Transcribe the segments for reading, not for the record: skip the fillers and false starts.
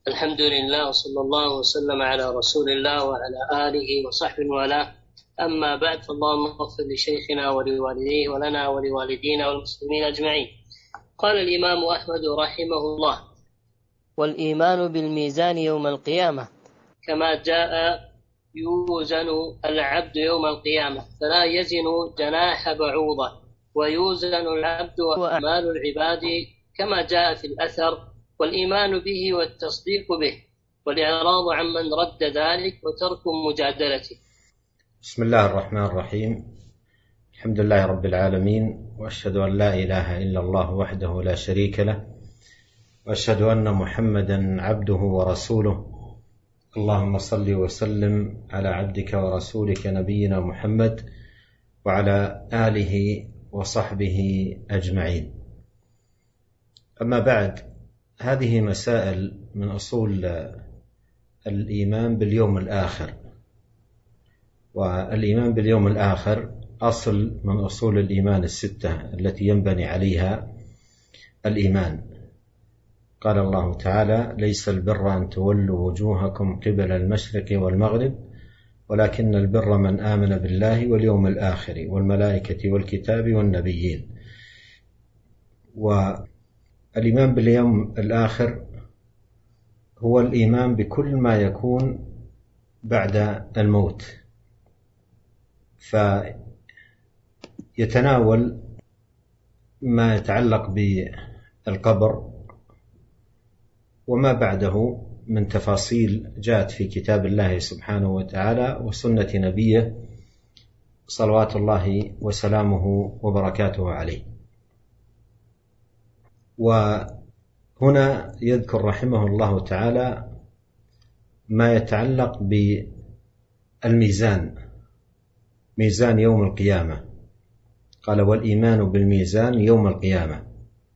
الحمد لله وصلى الله وسلم على رسول الله وعلى آله وصحبه والاه. أما بعد، فاللهم اغفر لشيخنا ولوالديه ولنا ولوالدينا والمسلمين أجمعين. قال الإمام أحمد رحمه الله: والإيمان بالميزان يوم القيامة كما جاء يوزن العبد يوم القيامة فلا يزن جناح بعوضة، ويوزن العبد وأعمال العباد كما جاء في الأثر، والإيمان به والتصديق به، والإعراض عمن رد ذلك وترك مجادلته. بسم الله الرحمن الرحيم. الحمد لله رب العالمين، وأشهد أن لا إله إلا الله وحده لا شريك له، وأشهد أن محمدا عبده ورسوله. اللهم صل وسلم على عبدك ورسولك نبينا محمد وعلى آله وصحبه أجمعين. أما بعد، هذه مسائل من أصول الإيمان باليوم الآخر، والإيمان باليوم الآخر أصل من أصول الإيمان الستة التي ينبني عليها الإيمان. قال الله تعالى: ليس البر أن تولوا وجوهكم قبل المشرق والمغرب ولكن البر من آمن بالله واليوم الآخر والملائكة والكتاب والنبيين. والإيمان باليوم الآخر هو الإيمان بكل ما يكون بعد الموت، فيتناول ما يتعلق بالقبر وما بعده من تفاصيل جاءت في كتاب الله سبحانه وتعالى وسنة نبيه صلوات الله وسلامه وبركاته عليه. وهنا يذكر رحمه الله تعالى ما يتعلق بالميزان، ميزان يوم القيامة. قال: والإيمان بالميزان يوم القيامة.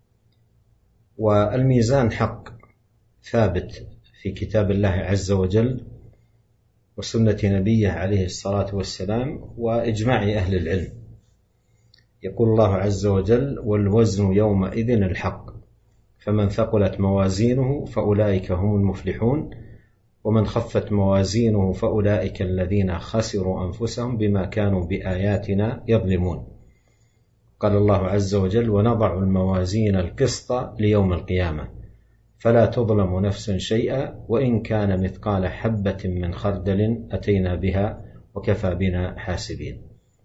والميزان حق ثابت في كتاب الله عز وجل وسنة نبيه عليه الصلاة والسلام وإجماع أهل العلم. يقول الله عز وجل: والوزن يومئذ الحق فمن ثقلت موازينه فأولئك هم المفلحون ومن خفت موازينه فأولئك الذين خسروا أنفسهم بما كانوا بآياتنا يظلمون. قال الله عز وجل: ونضع الموازين القسط ليوم القيامة فلا تظلم نفس شيئا وإن كان مثقال حبة من خردل أتينا بها وكفى بنا حاسبين.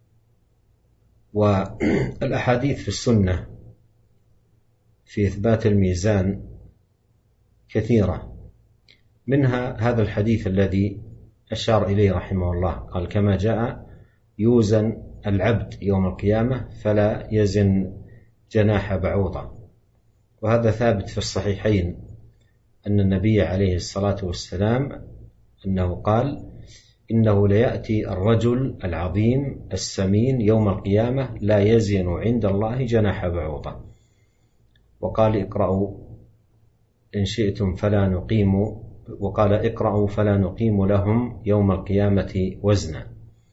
والأحاديث في السنة في إثبات الميزان كثيرة، منها هذا الحديث الذي أشار إليه رحمه الله، قال: كما جاء يوزن العبد يوم القيامة فلا يزن جناح بعوضة. وهذا ثابت في الصحيحين أن النبي عليه الصلاة والسلام أنه قال: إنه ليأتي الرجل العظيم السمين يوم القيامة لا يزن عند الله جناح بعوضة. وقال: اقرأوا إن شئتم فلا نقيم، وقال: اقرأوا فلا نقيم لهم يوم القيامة وزنا.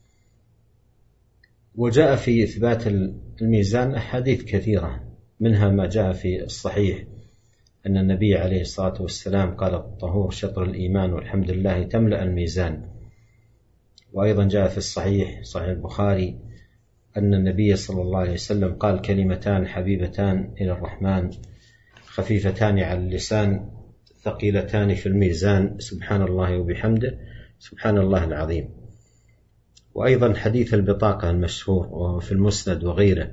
وجاء في إثبات الميزان أحاديث كثيرة، منها ما جاء في الصحيح أن النبي عليه الصلاة والسلام قال: الطهور شطر الإيمان والحمد لله تملأ الميزان. وأيضا جاء في الصحيح صحيح البخاري أن النبي صلى الله عليه وسلم قال: كلمتان حبيبتان إلى الرحمن خفيفتان على اللسان ثقيلتان في الميزان سبحان الله وبحمده سبحان الله العظيم. وأيضا حديث البطاقة المشهور وفي المسند وغيره،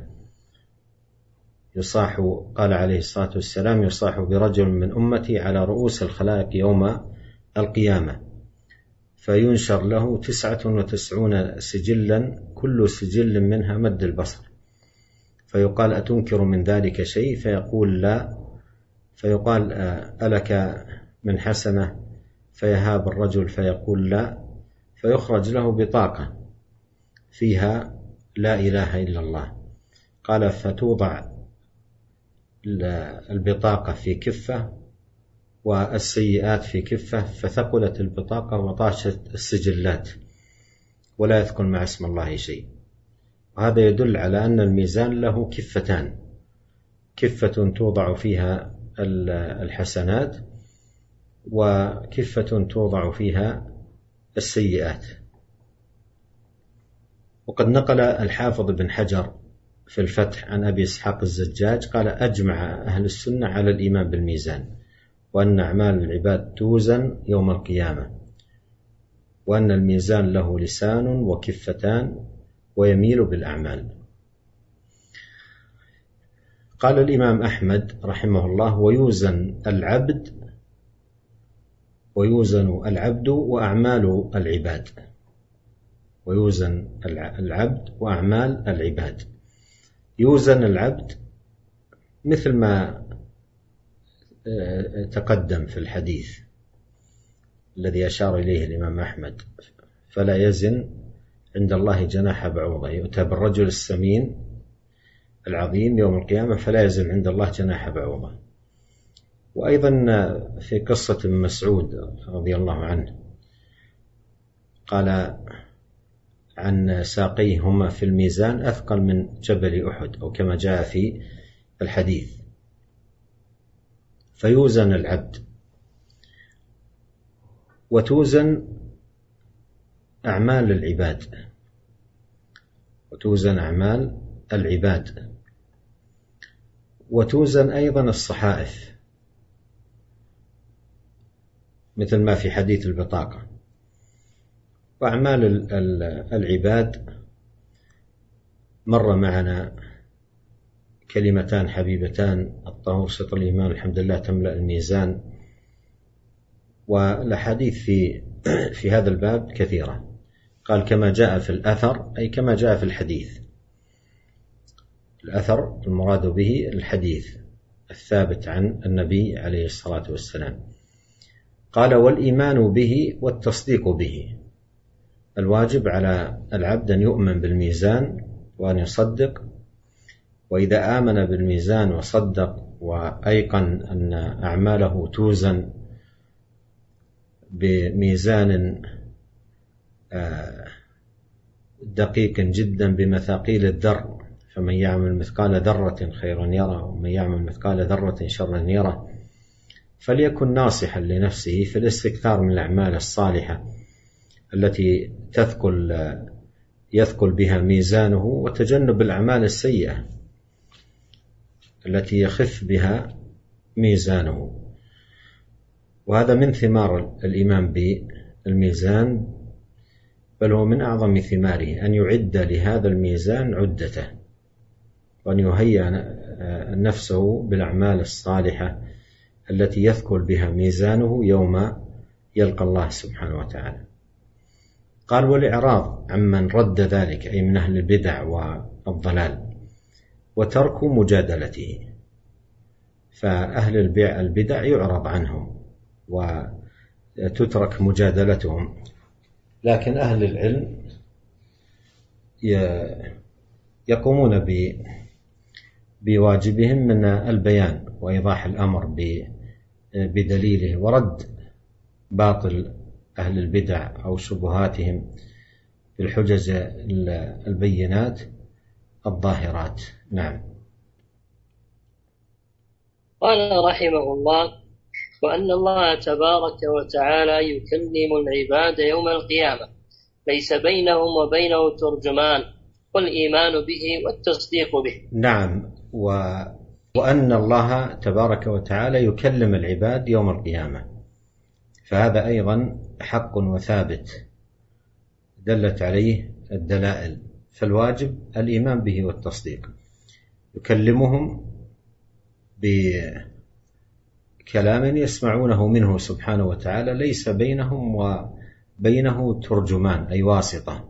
يصاح قال عليه الصلاة والسلام: يصاح برجل من أمتي على رؤوس الخلائق يوم القيامة فينشر له 99 سجلا كل سجل منها مد البصر، فيقال: أتنكر من ذلك شيء؟ فيقول: لا. فيقال: ألك من حسنة؟ فيهاب الرجل فيقول: لا. فيخرج له بطاقة فيها لا إله إلا الله. قال: فتوضع البطاقة في كفة والسيئات في كفة، فثقلت البطاقة وطاشت السجلات ولا يذكر مع اسم الله شيء. وهذا يدل على أن الميزان له كفتان: كفة توضع فيها الحسنات وكفة توضع فيها السيئات. وقد نقل الحافظ بن حجر في الفتح عن أبي إسحاق الزجاج قال: أجمع أهل السنة على الإيمان بالميزان، وأن أعمال العباد توزن يوم القيامة، وأن الميزان له لسان وكفتان ويميل بالأعمال. قال الإمام أحمد رحمه الله: ويوزن العبد وأعمال العباد. ويوزن العبد وأعمال العباد. يوزن العبد مثل ما تقدم في الحديث الذي أشار إليه الإمام أحمد: فلا يزن عند الله جناح بعوضة. يؤتى بالرجل السمين العظيم يوم القيامة فلا يزن عند الله جناح بعوضة. وأيضا في قصة ابن مسعود رضي الله عنه قال عن ساقيهما في الميزان أثقل من جبل أحد، أو كما جاء في الحديث. فيوزن العبد وتوزن أعمال العباد، وتوزن أيضا الصحائف مثل ما في حديث البطاقة. وأعمال العباد مر معنا كلمتان حبيبتان: الطهور شطر الإيمان، الحمد لله تملأ الميزان. والأحاديث في هذا الباب كثيرة. قال: كما جاء في الأثر، أي كما جاء في الحديث. الأثر المراد به الحديث الثابت عن النبي عليه الصلاة والسلام. قال: والإيمان به والتصديق به. الواجب على العبد أن يؤمن بالميزان وأن يصدق. وإذا آمن بالميزان وصدق وأيقن أن أعماله توزن بميزان دقيق جدا بمثاقيل الذر، فمن يعمل مثقال ذرة خيرا يره، ومن يعمل مثقال ذرة شرا يره، فليكن ناصحا لنفسه في الاستكثار من الأعمال الصالحة التي يثقل بها ميزانه، وتجنب الأعمال السيئة التي يخف بها ميزانه. وهذا من ثمار الإيمان بالميزان، بل هو من أعظم ثماره أن يعد لهذا الميزان عدته، وأن يهيئ نفسه بالأعمال الصالحة التي يثقل بها ميزانه يوم يلقى الله سبحانه وتعالى. قال: والإعراض عمن رد ذلك، أي من أهل البدع والضلال، وترك مجادلته. فأهل البدع يعرض عنهم وتترك مجادلتهم، لكن أهل العلم يقومون بواجبهم من البيان وإيضاح الأمر بدليله، ورد باطل أهل البدع أو شبهاتهم بالحجج البينات الظاهرات. نعم. قال رحمه الله: وأن الله تبارك وتعالى يكلم العباد يوم القيامة ليس بينهم وبينه ترجمان، والإيمان به والتصديق به. نعم. وأن الله تبارك وتعالى يكلم العباد يوم القيامة، فهذا أيضا حق وثابت دلت عليه الدلائل، فالواجب الإيمان به والتصديق. يكلمهم بكلام يسمعونه منه سبحانه وتعالى ليس بينهم وبينه ترجمان، أي واسطة.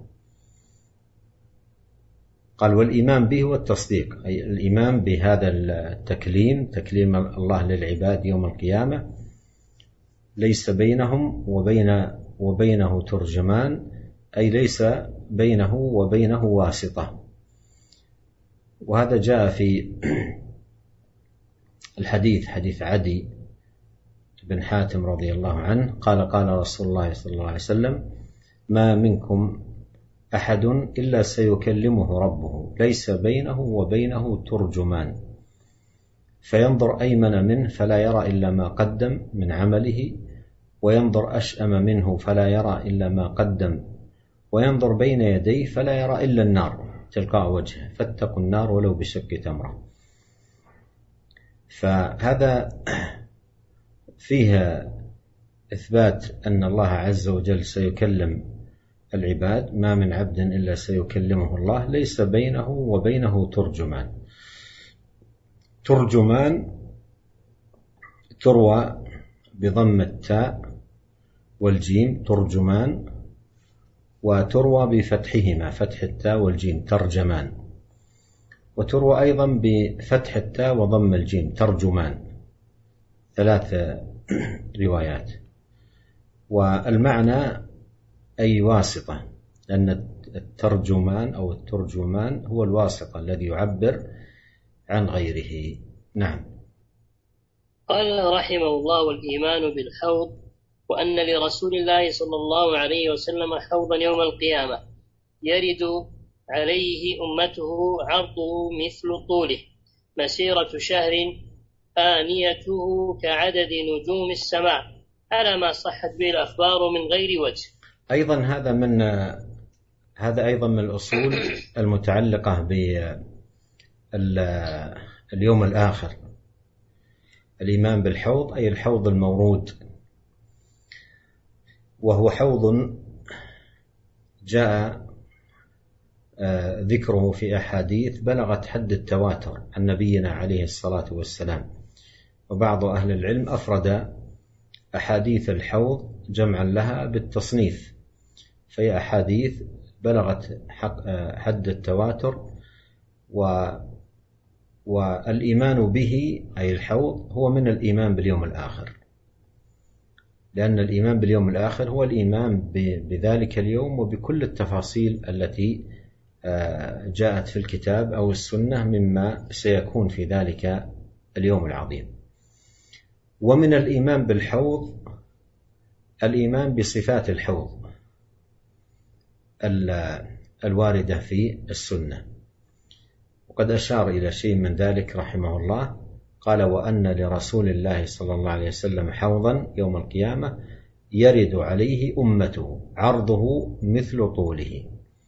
قال: والإيمان به والتصديق، أي الإيمان بهذا التكليم، تكليم الله للعباد يوم القيامة، ليس بينهم وبينه ترجمان، أي ليس بينه وبينه واسطة. وهذا جاء في الحديث، حديث عدي بن حاتم رضي الله عنه قال: قال رسول الله صلى الله عليه وسلم: ما منكم أحد إلا سيكلمه ربه ليس بينه وبينه ترجمان، فينظر أيمن منه فلا يرى إلا ما قدم من عمله، وينظر أشأم منه فلا يرى إلا ما قدم، وينظر بين يديه فلا يرى إلا النار تلقاء وجهه، فاتقوا النار ولو بشق تمرة. فهذا فيه إثبات أن الله عز وجل سيكلم العباد، ما من عبد إلا سيكلمه الله، ليس بينه وبينه ترجمان. ترجمان تروى بضم التاء والجيم ترجمان، وتروى بفتحهما فتح التاء والجيم ترجمان، وتروى أيضا بفتح التاء وضم الجيم ترجمان، 3 روايات. والمعنى أي واسطة، لأن الترجمان أو الترجمان هو الواسطة الذي يعبر عن غيره. نعم. قال رحمه الله: والإيمان بالحوض، وأن لرسول الله صلى الله عليه وسلم حوضا يوم القيامة يرد عليه أمته عرضه مثل طوله مسيرة شهر، آنيته كعدد نجوم السماء، على ما صحت به الأخبار من غير وجه. أيضا هذا أيضا من الأصول المتعلقة باليوم الآخر. الإيمان بالحوض أي الحوض المورود، وهو حوض جاء ذكره في أحاديث بلغت حد التواتر عن نبينا عليه الصلاة والسلام، وبعض أهل العلم أفرد أحاديث الحوض جمعا لها بالتصنيف، فهي أحاديث بلغت حد التواتر. والإيمان به أي الحوض هو من الإيمان باليوم الآخر، لأن الإيمان باليوم الآخر هو الإيمان بذلك اليوم وبكل التفاصيل التي جاءت في الكتاب أو السنة مما سيكون في ذلك اليوم العظيم. ومن الإيمان بالحوض الإيمان بصفات الحوض الواردة في السنة، وقد أشار إلى شيء من ذلك رحمه الله. قال: وأن لرسول الله صلى الله عليه وسلم حوضا يوم القيامة يرد عليه أمته عرضه مثل طوله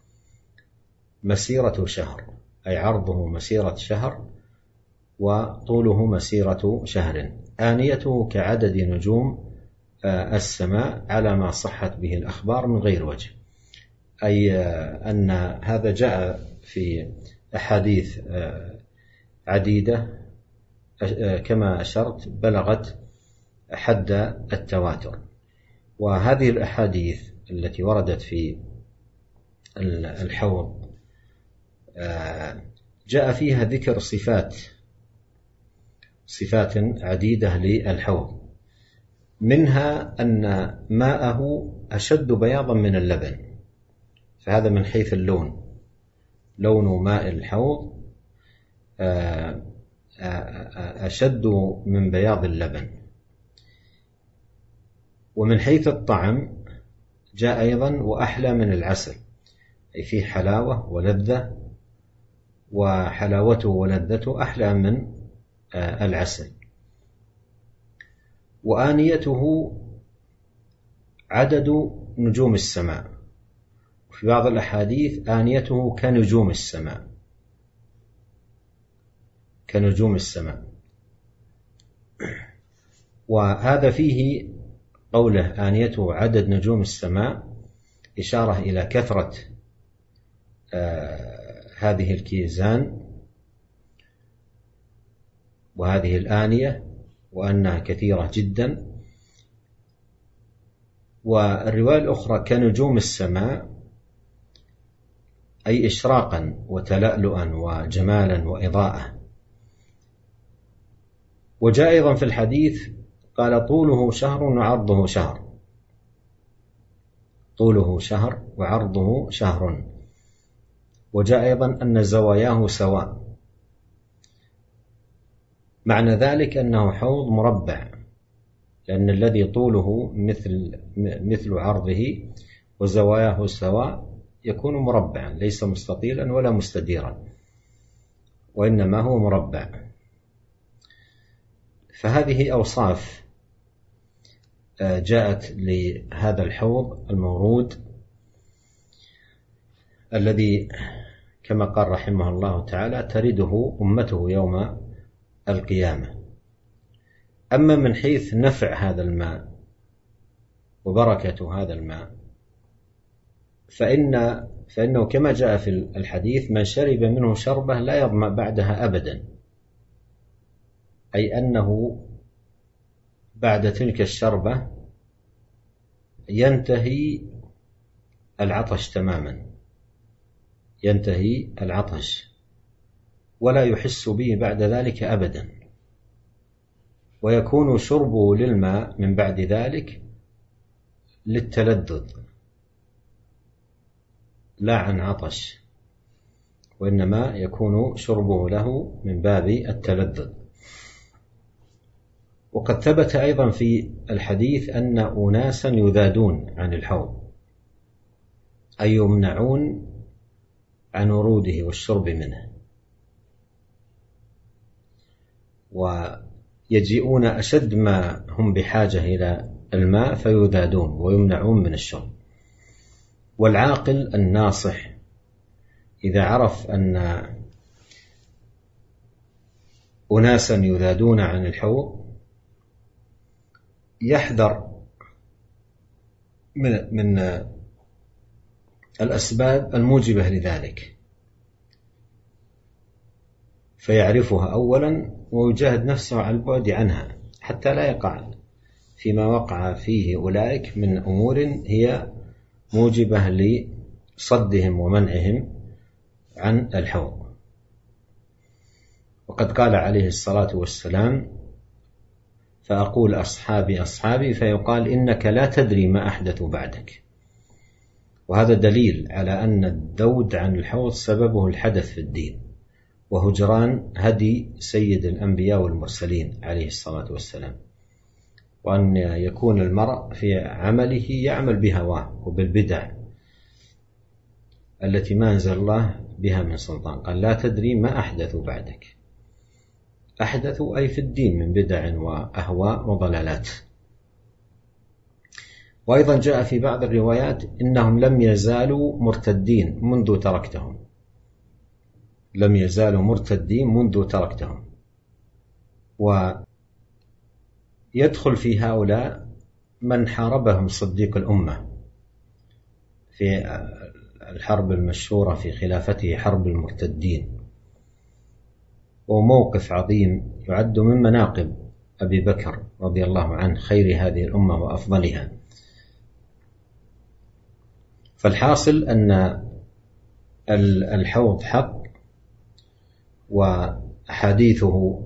مسيرة شهر، أي عرضه مسيرة شهر وطوله مسيرة شهر، آنيته كعدد نجوم السماء، على ما صحت به الأخبار من غير وجه. أي أن هذا جاء في أحاديث عديدة كما أشرت بلغت حد التواتر. وهذه الأحاديث التي وردت في الحوض جاء فيها ذكر صفات عديدة للحوض، منها أن ماءه أشد بياضا من اللبن، فهذا من حيث اللون، لون ماء الحوض أشد من بياض اللبن. ومن حيث الطعم جاء أيضا وأحلى من العسل، أي فيه حلاوة ولذة، وحلاوته ولذته أحلى من العسل. وآنيته عدد نجوم السماء، وفي بعض الأحاديث آنيته كنجوم السماء، كنجوم السماء. وهذا فيه قوله آنيته عدد نجوم السماء إشارة إلى كثرة هذه الكيزان وهذه الآنية، وأنها كثيرة جدا. والرواية الأخرى كنجوم السماء أي إشراقا وتلألؤا وجمالا وإضاءة. وجاء أيضا في الحديث قال: طوله شهر وعرضه شهر، طوله شهر وعرضه شهر. وجاء أيضا أن زواياه سواء، معنى ذلك أنه حوض مربع، لأن الذي طوله مثل عرضه وزواياه سواء يكون مربعا، ليس مستطيلا ولا مستديرا، وإنما هو مربع. فهذه أوصاف جاءت لهذا الحوض المورود الذي كما قال رحمه الله تعالى ترده أمته يوم القيامة. أما من حيث نفع هذا الماء وبركة هذا الماء فإنه كما جاء في الحديث: من شرب منه شربة لا يظمأ بعدها أبدا، أي أنه بعد تلك الشربة ينتهي العطش تماما، ينتهي العطش ولا يحس به بعد ذلك أبدا، ويكون شربه للماء من بعد ذلك للتلذذ لا عن عطش، وإنما يكون شربه له من باب التلذذ. وقد ثبت أيضا في الحديث أن أناسا يذادون عن الحوض، أي يمنعون عن وروده والشرب منه، ويجيئون أشد ما هم بحاجة إلى الماء فيذادون ويمنعون من الشرب. والعاقل الناصح إذا عرف أن أناسا يذادون عن الحوض يحذر من الأسباب الموجبة لذلك، فيعرفها أولا ويجاهد نفسه على البعد عنها حتى لا يقع فيما وقع فيه أولئك من أمور هي موجبة لصدهم ومنعهم عن الحوض. وقد قال عليه الصلاة والسلام: فأقول أصحابي أصحابي، فيقال إنك لا تدري ما أحدث بعدك. وهذا دليل على أن الذود عن الحوض سببه الحدث في الدين وهجران هدي سيد الأنبياء والمرسلين عليه الصلاة والسلام، وأن يكون المرء في عمله يعمل بهواه وبالبدع التي ما أنزل الله بها من سلطان. قال: لا تدري ما أحدث بعدك. أحدثوا أي في الدين من بدع وأهواء وضلالات. وأيضا جاء في بعض الروايات: إنهم لم يزالوا مرتدين منذ تركتهم، لم يزالوا مرتدين منذ تركتهم. ويدخل في هؤلاء من حاربهم صديق الأمة في الحرب المشهورة في خلافته، حرب المرتدين، وموقف عظيم يعد من مناقب أبي بكر رضي الله عنه خير هذه الأمة وأفضلها. فالحاصل أن الحوض حق، وحديثه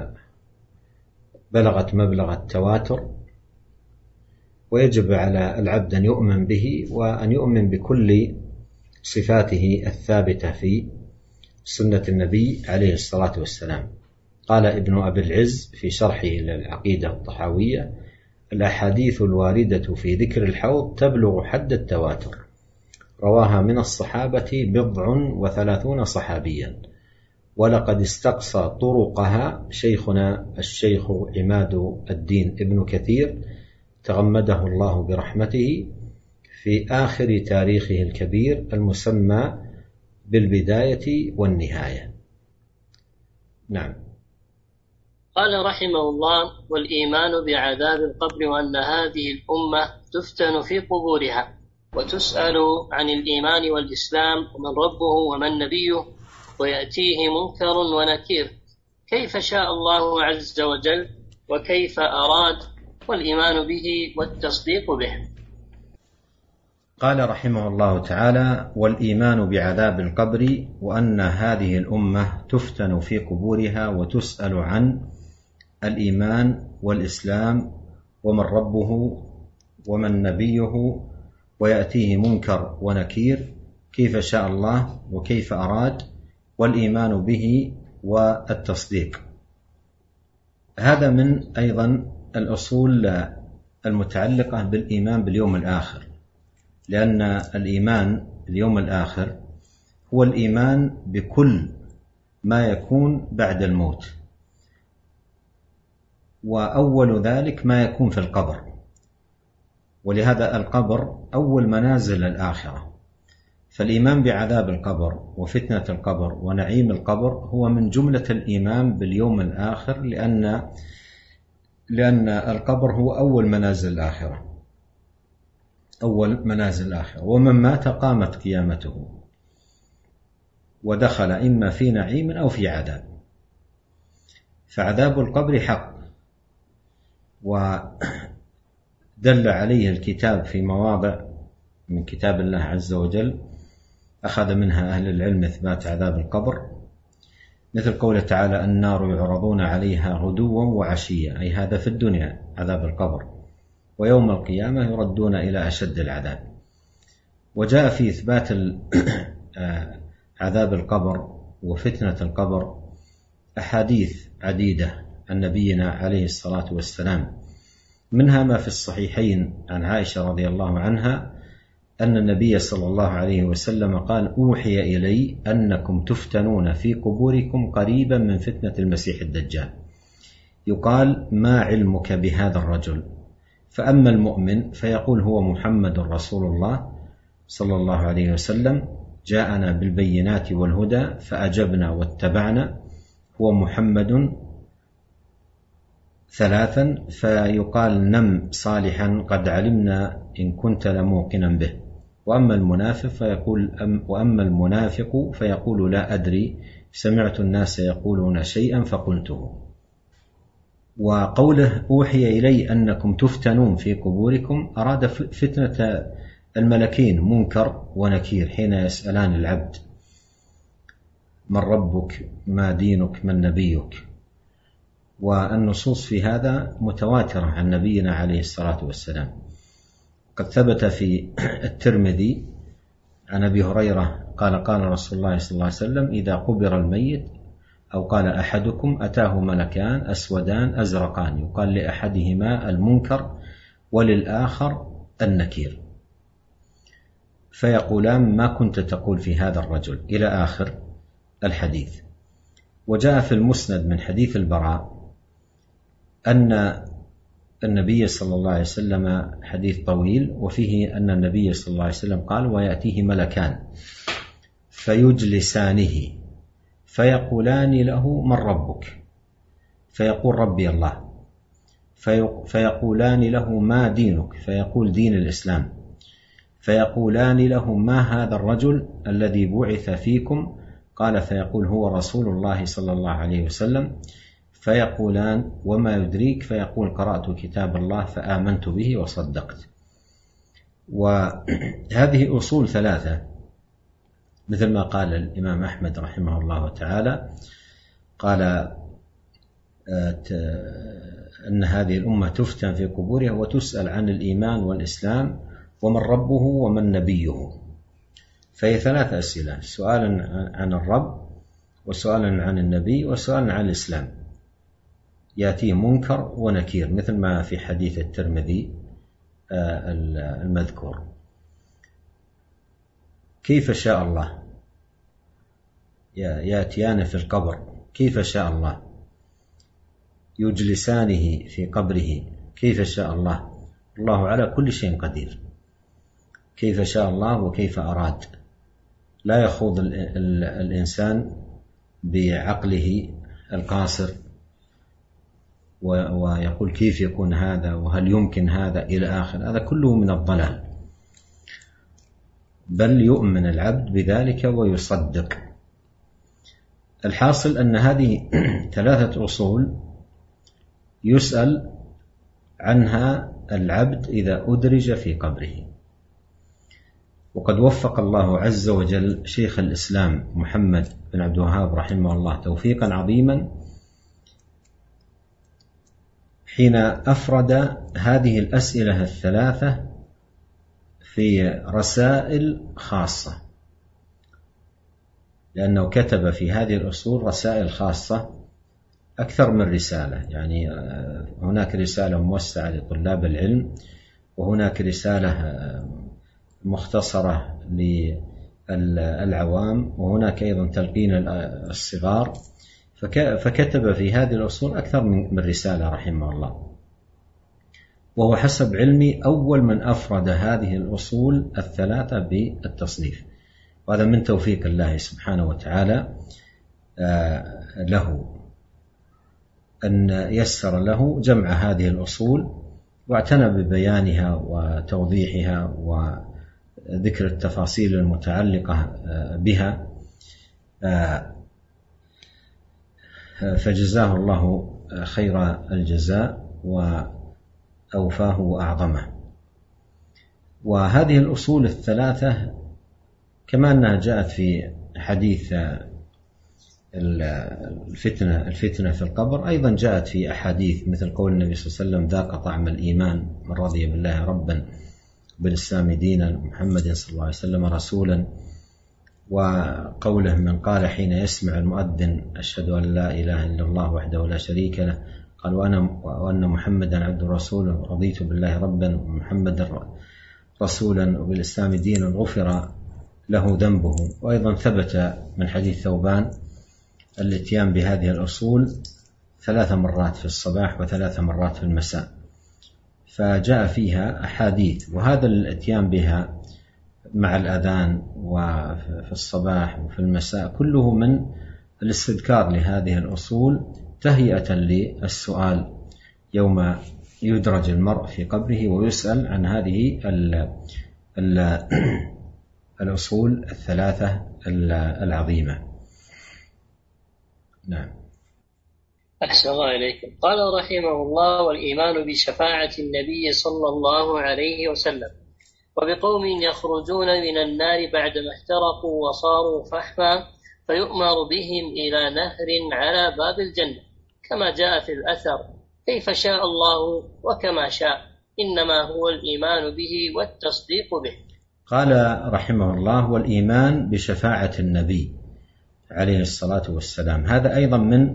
بلغت مبلغ التواتر، ويجب على العبد أن يؤمن به وأن يؤمن بكل صفاته الثابتة في سنة النبي عليه الصلاة والسلام. قال ابن أبي العز في شرحه للعقيدة الطحاوية: الأحاديث الواردة في ذكر الحوض تبلغ حد التواتر، رواها من الصحابة 37 صحابيا، ولقد استقصى طرقها شيخنا الشيخ عماد الدين ابن كثير تغمده الله برحمته في آخر تاريخه الكبير المسمى بالبداية والنهاية. نعم. قال رحمه الله: والإيمان بعذاب القبر وأن هذه الأمة تفتن في قبورها وتسأل عن الإيمان والإسلام ومن ربه ومن نبيه، ويأتيه منكر ونكير كيف شاء الله عز وجل وكيف أراد، والإيمان به والتصديق به. قال رحمه الله تعالى: والإيمان بعذاب القبر وأن هذه الأمة تفتن في قبورها وتسأل عن الإيمان والإسلام ومن ربه ومن نبيه، ويأتيه منكر ونكير كيف شاء الله وكيف أراد، والإيمان به والتصديق. هذا من أيضا الأصول المتعلقة بالإيمان باليوم الآخر، لأن الإيمان باليوم الآخر هو الإيمان بكل ما يكون بعد الموت، وأول ذلك ما يكون في القبر، ولهذا القبر أول منازل الآخرة، فالإيمان بعذاب القبر وفتنة القبر ونعيم القبر هو من جملة الإيمان باليوم الآخر، لأن القبر هو أول منازل الآخرة، ومن مات قامت قيامته ودخل إما في نعيم أو في عذاب. فعذاب القبر حق، ودل عليه الكتاب في مواضع من كتاب الله عز وجل أخذ منها أهل العلم إثبات عذاب القبر، مثل قوله تعالى: النار يعرضون عليها غدوا وعشيا، أي هذا في الدنيا عذاب القبر، ويوم القيامة يردون إلى أشد العذاب. وجاء في إثبات عذاب القبر وفتنة القبر أحاديث عديدة عن نبينا عليه الصلاة والسلام، منها ما في الصحيحين عن عائشة رضي الله عنها أن النبي صلى الله عليه وسلم قال: أوحي إلي أنكم تفتنون في قبوركم قريبا من فتنة المسيح الدجال، يقال: ما علمك بهذا الرجل؟ فأما المؤمن فيقول: هو محمد رسول الله صلى الله عليه وسلم، جاءنا بالبينات والهدى فأجبنا واتبعنا، هو محمد ثلاثا، فيقال: نم صالحا قد علمنا إن كنت لموقنا به. وأما المنافق فيقول: لا أدري، سمعت الناس يقولون شيئا فقلته. وقوله أوحي إلي أنكم تفتنون في قبوركم أراد فتنة الملكين منكر ونكير حين يسألان العبد: من ربك؟ ما دينك؟ من نبيك؟ والنصوص في هذا متواترة عن نبينا عليه الصلاة والسلام. قد ثبت في الترمذي عن أبي هريرة قال: قال رسول الله صلى الله عليه وسلم: إذا قبر الميت أو قال أحدكم أتاه ملكان أسودان أزرقان، يقال لأحدهما المنكر وللآخر النكير، فيقولان: ما كنت تقول في هذا الرجل، إلى آخر الحديث. وجاء في المسند من حديث البراء أن النبي صلى الله عليه وسلم، حديث طويل، وفيه أن النبي صلى الله عليه وسلم قال: ويأتيه ملكان فيجلسانه فيقولان له: من ربك؟ فيقول: ربي الله. فيقولان له: ما دينك؟ فيقول: دين الإسلام. فيقولان له: ما هذا الرجل الذي بعث فيكم؟ قال: فيقول: هو رسول الله صلى الله عليه وسلم. فيقولان: وما يدريك؟ فيقول: قرأت كتاب الله فآمنت به وصدقت. وهذه أصول ثلاثة، مثل ما قال الإمام أحمد رحمه الله تعالى، قال أن هذه الأمة تفتن في قبورها وتسأل عن الإيمان والإسلام ومن ربه ومن نبيه. فهي ثلاث أسئلة: سؤال عن الرب، وسؤال عن النبي، وسؤال عن الإسلام، يأتيه منكر ونكير، مثل ما في حديث الترمذي المذكور. كيف شاء الله يأتيان في القبر، كيف شاء الله يجلسانه في قبره، كيف شاء الله. الله على كل شيء قدير، كيف شاء الله وكيف أراد. لا يخوض الإنسان بعقله القاصر ويقول: كيف يكون هذا، وهل يمكن هذا، إلى آخر. هذا كله من الضلال، بل يؤمن العبد بذلك ويصدق. الحاصل أن هذه ثلاثة أصول يسأل عنها العبد إذا أدرج في قبره. وقد وفق الله عز وجل شيخ الإسلام محمد بن عبد الوهاب رحمه الله توفيقا عظيما حين أفرد هذه الأسئلة الثلاثة في رسائل خاصة، لأنه كتب في هذه الأصول رسائل خاصة أكثر من رسالة. يعني هناك رسالة موسعة لطلاب العلم، وهناك رسالة مختصرة للعوام، وهناك أيضا تلقين الصغار. فكتب في هذه الأصول أكثر من رسالة رحمه الله. وهو حسب علمي أول من أفرد هذه الأصول الثلاثة بالتصنيف، وهذا من توفيق الله سبحانه وتعالى له، أن يسر له جمع هذه الأصول واعتنى ببيانها وتوضيحها وذكر التفاصيل المتعلقة بها، فجزاه الله خير الجزاء وأوفاه وأعظمه. وهذه الأصول الثلاثة كما أنها جاءت في حديث الفتنة في القبر، أيضا جاءت في أحاديث مثل قول النبي صلى الله عليه وسلم: ذاق طعم الإيمان من رضي بالله ربا بالإسلام دينا محمد صلى الله عليه وسلم رسولا، وقوله: من قال حين يسمع المؤذن أشهد أن لا إله إلا الله وحده لا شريك له قال وأن محمدا عبد رسوله رضيت بالله ربا ومحمدا رسولا وبالإسلام دينا غفر له ذنبه. وأيضا ثبت من حديث ثوبان الاتيان بهذه الأصول 3 مرات في الصباح و3 مرات في المساء، فجاء فيها أحاديث، وهذا الاتيان بها مع الأذان وفي الصباح وفي المساء كله من الاستذكار لهذه الأصول تهيئة للسؤال يوم يدرج المرء في قبره ويسأل عن هذه الأصول الثلاثة العظيمة. نعم. أحسن الله إليكم. قال رحمه الله: والإيمان بشفاعة النبي صلى الله عليه وسلم وبقوم يخرجون من النار بعدما احترقوا وصاروا فحما فيؤمر بهم إلى نهر على باب الجنة كما جاء في الأثر: كيف شاء الله وكما شاء، إنما هو الإيمان به والتصديق به. قال رحمه الله: والإيمان بشفاعة النبي عليه الصلاة والسلام، هذا أيضا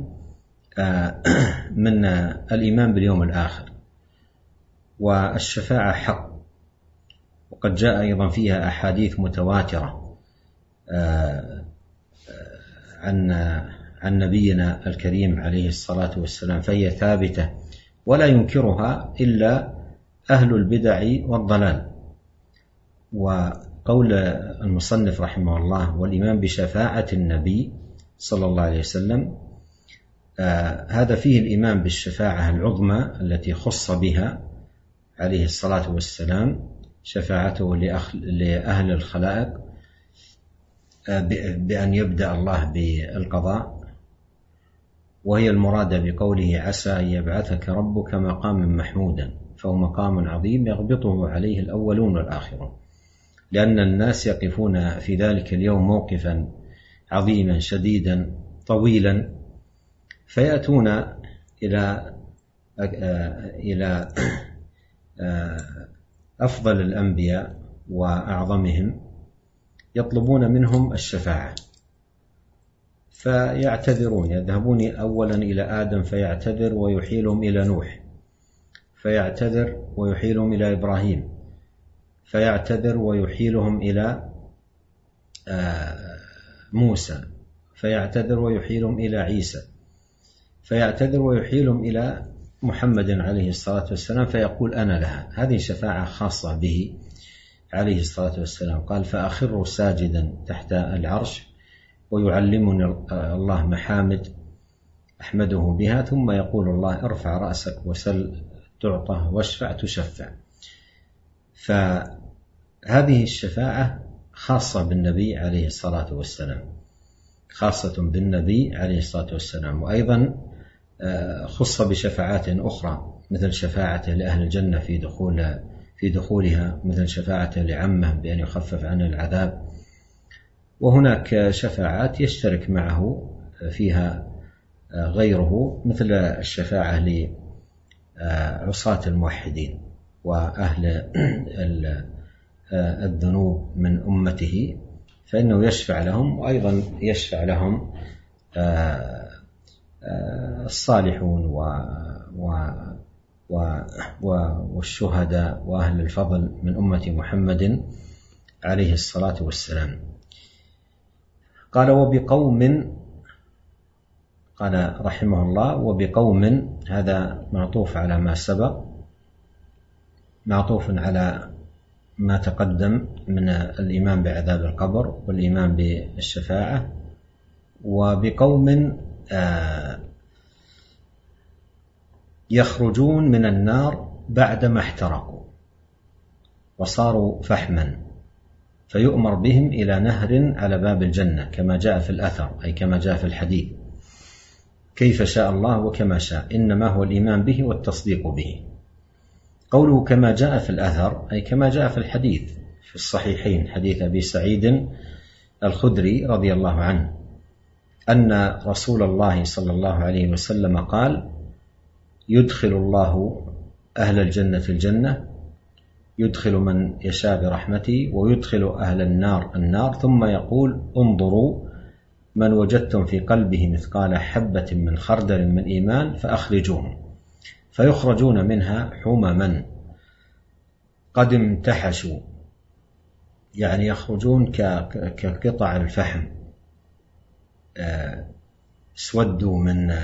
من الإيمان باليوم الآخر، والشفاعة حق، وقد جاء أيضا فيها أحاديث متواترة عن نبينا الكريم عليه الصلاة والسلام، فهي ثابتة ولا ينكرها إلا أهل البدع والضلال. وقول المصنف رحمه الله: والإيمان بشفاعة النبي صلى الله عليه وسلم، هذا فيه الإيمان بالشفاعة العظمى التي خص بها عليه الصلاة والسلام، شفاعته لأهل الخلائق بأن يبدأ الله بالقضاء، وهي المرادة بقوله: عسى أن يبعثك ربك مقاما محمودا، فهو مقام عظيم يغبطه عليه الأولون والآخرون، لأن الناس يقفون في ذلك اليوم موقفا عظيما شديدا طويلا، فيأتون إلى أفضل الأنبياء وأعظمهم يطلبون منهم الشفاعة، فيعتذرون، يذهبون أولا إلى آدم فيعتذر ويحيلهم إلى نوح، فيعتذر ويحيلهم إلى إبراهيم، فيعتذر ويحيلهم إلى موسى، فيعتذر ويحيلهم إلى عيسى، فيعتذر ويحيلهم إلى محمد عليه الصلاة والسلام، فيقول أنا لها. هذه شفاعة خاصة به عليه الصلاة والسلام. قال: فأخر ساجدا تحت العرش ويعلمني الله محامد أحمده بها، ثم يقول الله: ارفع رأسك وسل تعطى واشفع تشفع. فهذه الشفاعة خاصة بالنبي عليه الصلاة والسلام، خاصة بالنبي عليه الصلاة والسلام. وأيضا خص بشفاعات أخرى مثل شفاعته لأهل الجنة في دخولها، مثل شفاعته لعمه بأن يخفف عنه العذاب. وهناك شفاعات يشترك معه فيها غيره، مثل الشفاعة لعصاة الموحدين وأهل الذنوب من أمته، فإنه يشفع لهم، وأيضا يشفع لهم الصالحون والشهداء وأهل الفضل من أمة محمد عليه الصلاة والسلام. قال: وبقوم، قال رحمه الله: وبقوم، هذا معطوف على ما سبق، معطوف على ما تقدم من الإيمان بعذاب القبر والإيمان بالشفاعة. وبقوم يخرجون من النار بعدما احترقوا وصاروا فحما، فيؤمر بهم إلى نهر على باب الجنة كما جاء في الأثر، أي كما جاء في الحديث، كيف شاء الله وكما شاء، إنما هو الإيمان به والتصديق به. قوله كما جاء في الأثر أي كما جاء في الحديث في الصحيحين، حديث أبي سعيد الخدري رضي الله عنه أن رسول الله صلى الله عليه وسلم قال: يدخل الله أهل الجنة الجنة، يدخل من يشاء برحمته، ويدخل أهل النار النار، ثم يقول: انظروا من وجدتم في قلبه مثقال حبة من خردل من إيمان فأخرجوهم، فيخرجون منها حمما قد امتحشوا، يعني يخرجون كقطع الفحم، اسودوا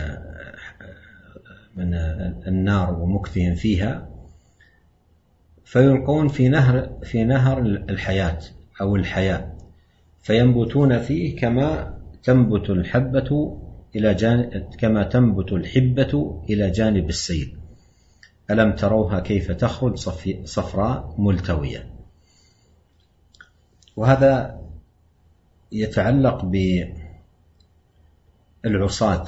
من النار ومكثهم فيها، فيلقون في نهر الحياة أو الحياة، فينبتون فيه كما تنبت الحبة إلى جانب السيل. ألم تروها كيف تخرج صفراء ملتوية. وهذا يتعلق بالعصاة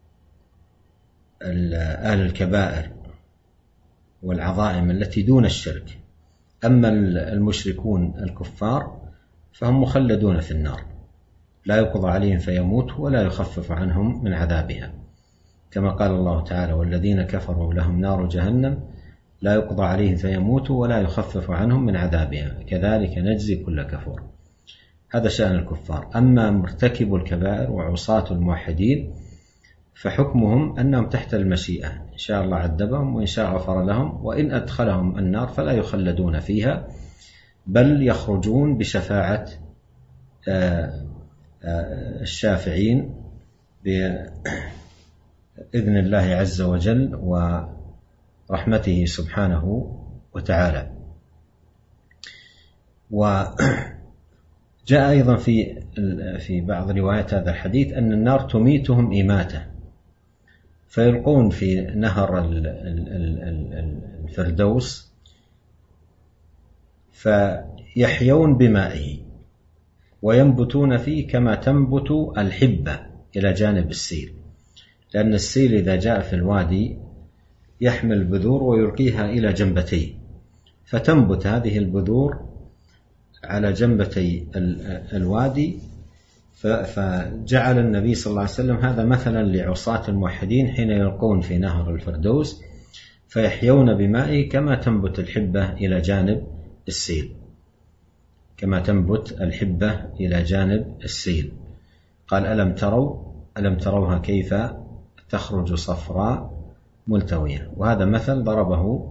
أهل الكبائر والعظائم التي دون الشرك. أما المشركون الكفار فهم مخلدون في النار، لا يقضى عليهم فيموتوا ولا يخفف عنهم من عذابها، كما قال الله تعالى: والذين كفروا لهم نار جهنم لا يقضى عليهم فيموتوا ولا يخفف عنهم من عذابها كذلك نجزي كل كفور. هذا شأن الكفار. أما مرتكب الكبائر وعصاة الموحدين فحكمهم أنهم تحت المشيئة، إن شاء الله عذبهم وإن شاء غفر لهم، وإن أدخلهم النار فلا يخلدون فيها، بل يخرجون بشفاعة الشافعين بإذن الله عز وجل ورحمته سبحانه وتعالى. وجاء أيضا في بعض روايات هذا الحديث أن النار تميتهم إماتة، فيلقون في نهر الفردوس فيحيون بمائه وينبتون فيه كما تنبت الحبة إلى جانب السيل، لأن السيل إذا جاء في الوادي يحمل بذور ويلقيها إلى جنبتيه، فتنبت هذه البذور على جنبتي الوادي. فجعل النبي صلى الله عليه وسلم هذا مثلا لعصاة الموحدين حين يلقون في نهر الفردوس فيحيون بمائه كما تنبت الحبة إلى جانب السيل، كما تنبت الحبة إلى جانب السيل. قال: ألم تروها كيف تخرج صفراء ملتوية. وهذا مثل ضرب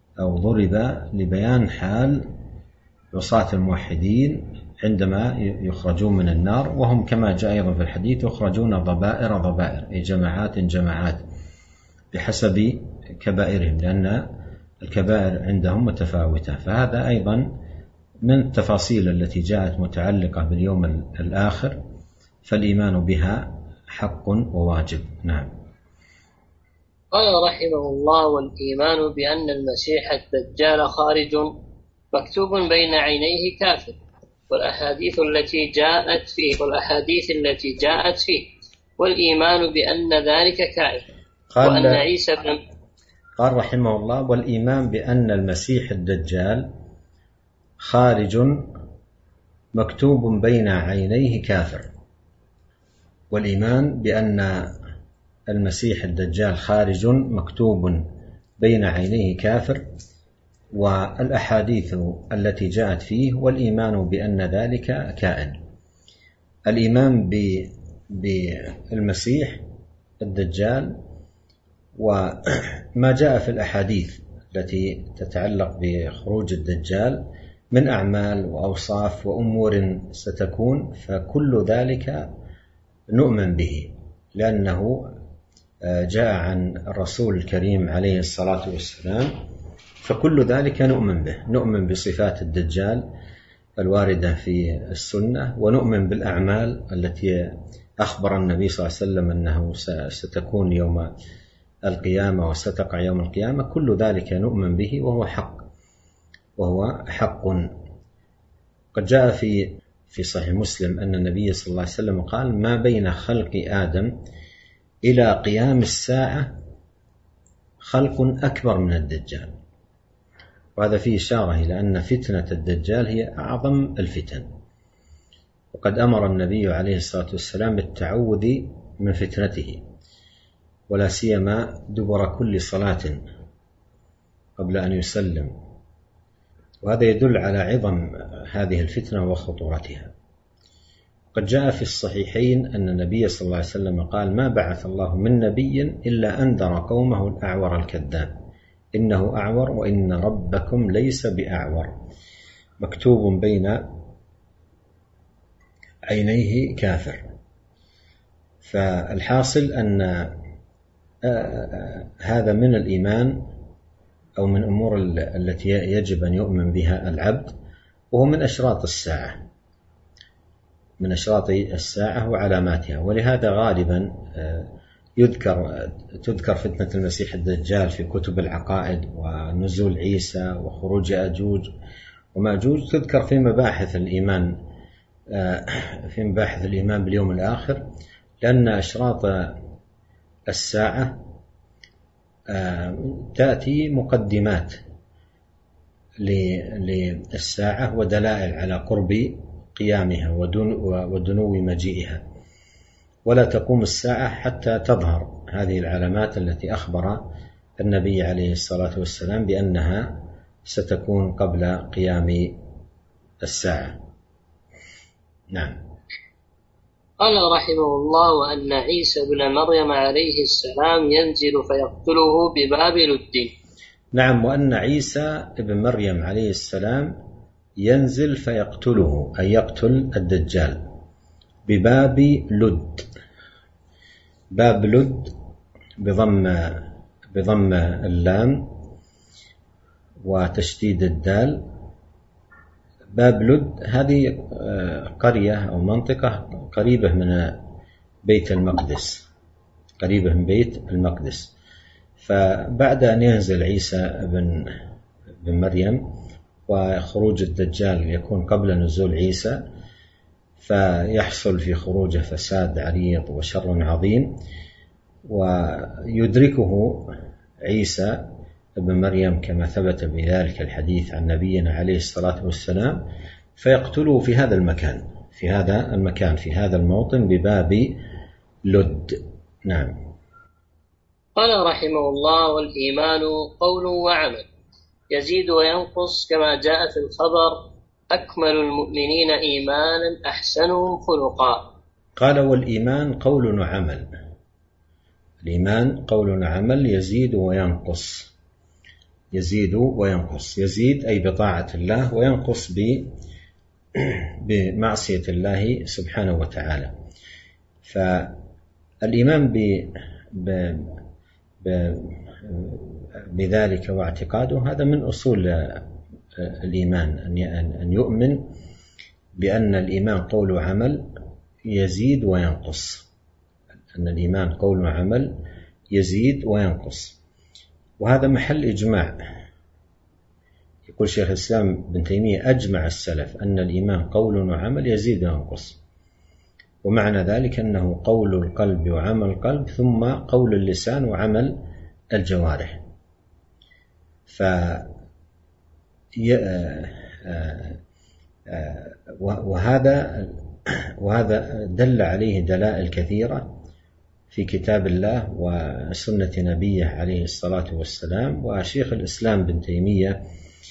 لبيان حال عصاة الموحدين عندما يخرجون من النار، وهم كما جاء أيضا في الحديث يخرجون ضبائر، أي جماعات بحسب كبائرهم، لأن الكبائر عندهم متفاوتة. فهذا أيضا من التفاصيل التي جاءت متعلقة باليوم الآخر، فالإيمان بها حق وواجب. نعم. قال رحمه الله: والإيمان بأن المسيح الدجال خارج مكتوب بين عينيه كافر، والأحاديث التي جاءت فيه، والإيمان بأن ذلك كائن، وأن عيسى قال رحمه الله: والإيمان بأن المسيح الدجال خارج مكتوب بين عينيه كافر. والإيمان بأن المسيح الدجال خارج مكتوب بين عينيه كافر، والأحاديث التي جاءت فيه، والإيمان بأن ذلك كائن. الإيمان بالمسيح الدجال وما جاء في الأحاديث التي تتعلق بخروج الدجال من أعمال وأوصاف وأمور ستكون، فكل ذلك نؤمن به، لأنه جاء عن الرسول الكريم عليه الصلاة والسلام فكل ذلك نؤمن به، نؤمن بصفات الدجال الواردة في السنة، ونؤمن بالأعمال التي أخبر النبي صلى الله عليه وسلم أنه ستكون يوم القيامة وستقع يوم القيامة. كل ذلك نؤمن به وهو حق. قد جاء في صحيح مسلم أن النبي صلى الله عليه وسلم قال: ما بين خلق آدم إلى قيام الساعة خلق أكبر من الدجال. وهذا فيه إشارة إلى أن فتنة الدجال هي أعظم الفتن، وقد أمر النبي عليه الصلاة والسلام بالتعوذ من فتنته، ولا سيما دبر كل صلاة قبل أن يسلم، وهذا يدل على عظم هذه الفتنة وخطورتها. قد جاء في الصحيحين أن النبي صلى الله عليه وسلم قال: ما بعث الله من نبي إلا أنذر قومه الأعور الكذاب، إنه أعور وإن ربكم ليس بأعور، مكتوب بين عينيه كافر. فالحاصل أن هذا من الإيمان أو من أمور التي يجب أن يؤمن بها العبد، وهو من أشراط الساعة، من أشراط الساعة وعلاماتها. ولهذا غالبا تذكر فتنة المسيح الدجال في كتب العقائد، ونزول عيسى وخروج يأجوج ومأجوج تذكر في مباحث الإيمان، باليوم الآخر، لأن أشراط الساعة تأتي مقدمات للساعة ودلائل على قرب قيامها ودنو مجيئها، ولا تقوم الساعة حتى تظهر هذه العلامات التي أخبر النبي عليه الصلاة والسلام بأنها ستكون قبل قيام الساعة. نعم. قال رحمه الله: وأن عيسى بن مريم عليه السلام ينزل فيقتله بباب لد. نعم، وأن عيسى بن مريم عليه السلام ينزل فيقتله، أي يقتل الدجال بباب لد. باب لد بضم اللام وتشديد الدال. باب لد هذه قرية أو منطقة قريبة من بيت المقدس، قريبة من بيت المقدس. فبعد أن ينزل عيسى بن مريم وخروج الدجال يكون قبل نزول عيسى، فيحصل في خروجه فساد عريض وشر عظيم، ويدركه عيسى ابن مريم كما ثبت بذلك الحديث عن نبينا عليه الصلاة والسلام، فيقتله في هذا المكان في هذا الموطن بباب لد. نعم. قال رحمه الله: والإيمان قول وعمل يزيد وينقص كما جاء في الخبر: أكمل المؤمنين إيمانا أحسنهم خلقا. قال: والإيمان قول وعمل. الإيمان قول وعمل يزيد وينقص. يزيد أي بطاعة الله، وينقص بمعصية الله سبحانه وتعالى. فالإيمان بذلك واعتقاده هذا من أصول الإيمان، أن يؤمن بأن الإيمان قول وعمل يزيد وينقص، أن الإيمان قول وعمل يزيد وينقص. وهذا محل إجماع. يقول شيخ الإسلام ابن تيمية: أجمع السلف أن الإيمان قول وعمل يزيد وينقص، ومعنى ذلك أنه قول القلب وعمل القلب، ثم قول اللسان وعمل الجوارح. وهذا دل عليه دلائل كثيرة في كتاب الله وسنة نبيه عليه الصلاة والسلام. وشيخ الإسلام ابن تيمية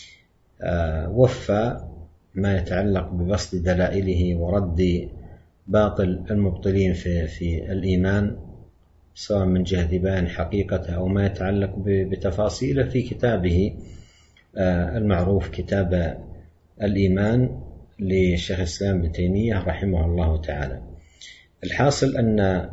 وفى ما يتعلق ببسط دلائله ورد باطل المبطلين في الإيمان، سواء من جهة بيان حقيقته أو ما يتعلق بتفاصيله، في كتابه المعروف كتاب الإيمان لشيخ الإسلام ابن تيمية رحمه الله تعالى. الحاصل أن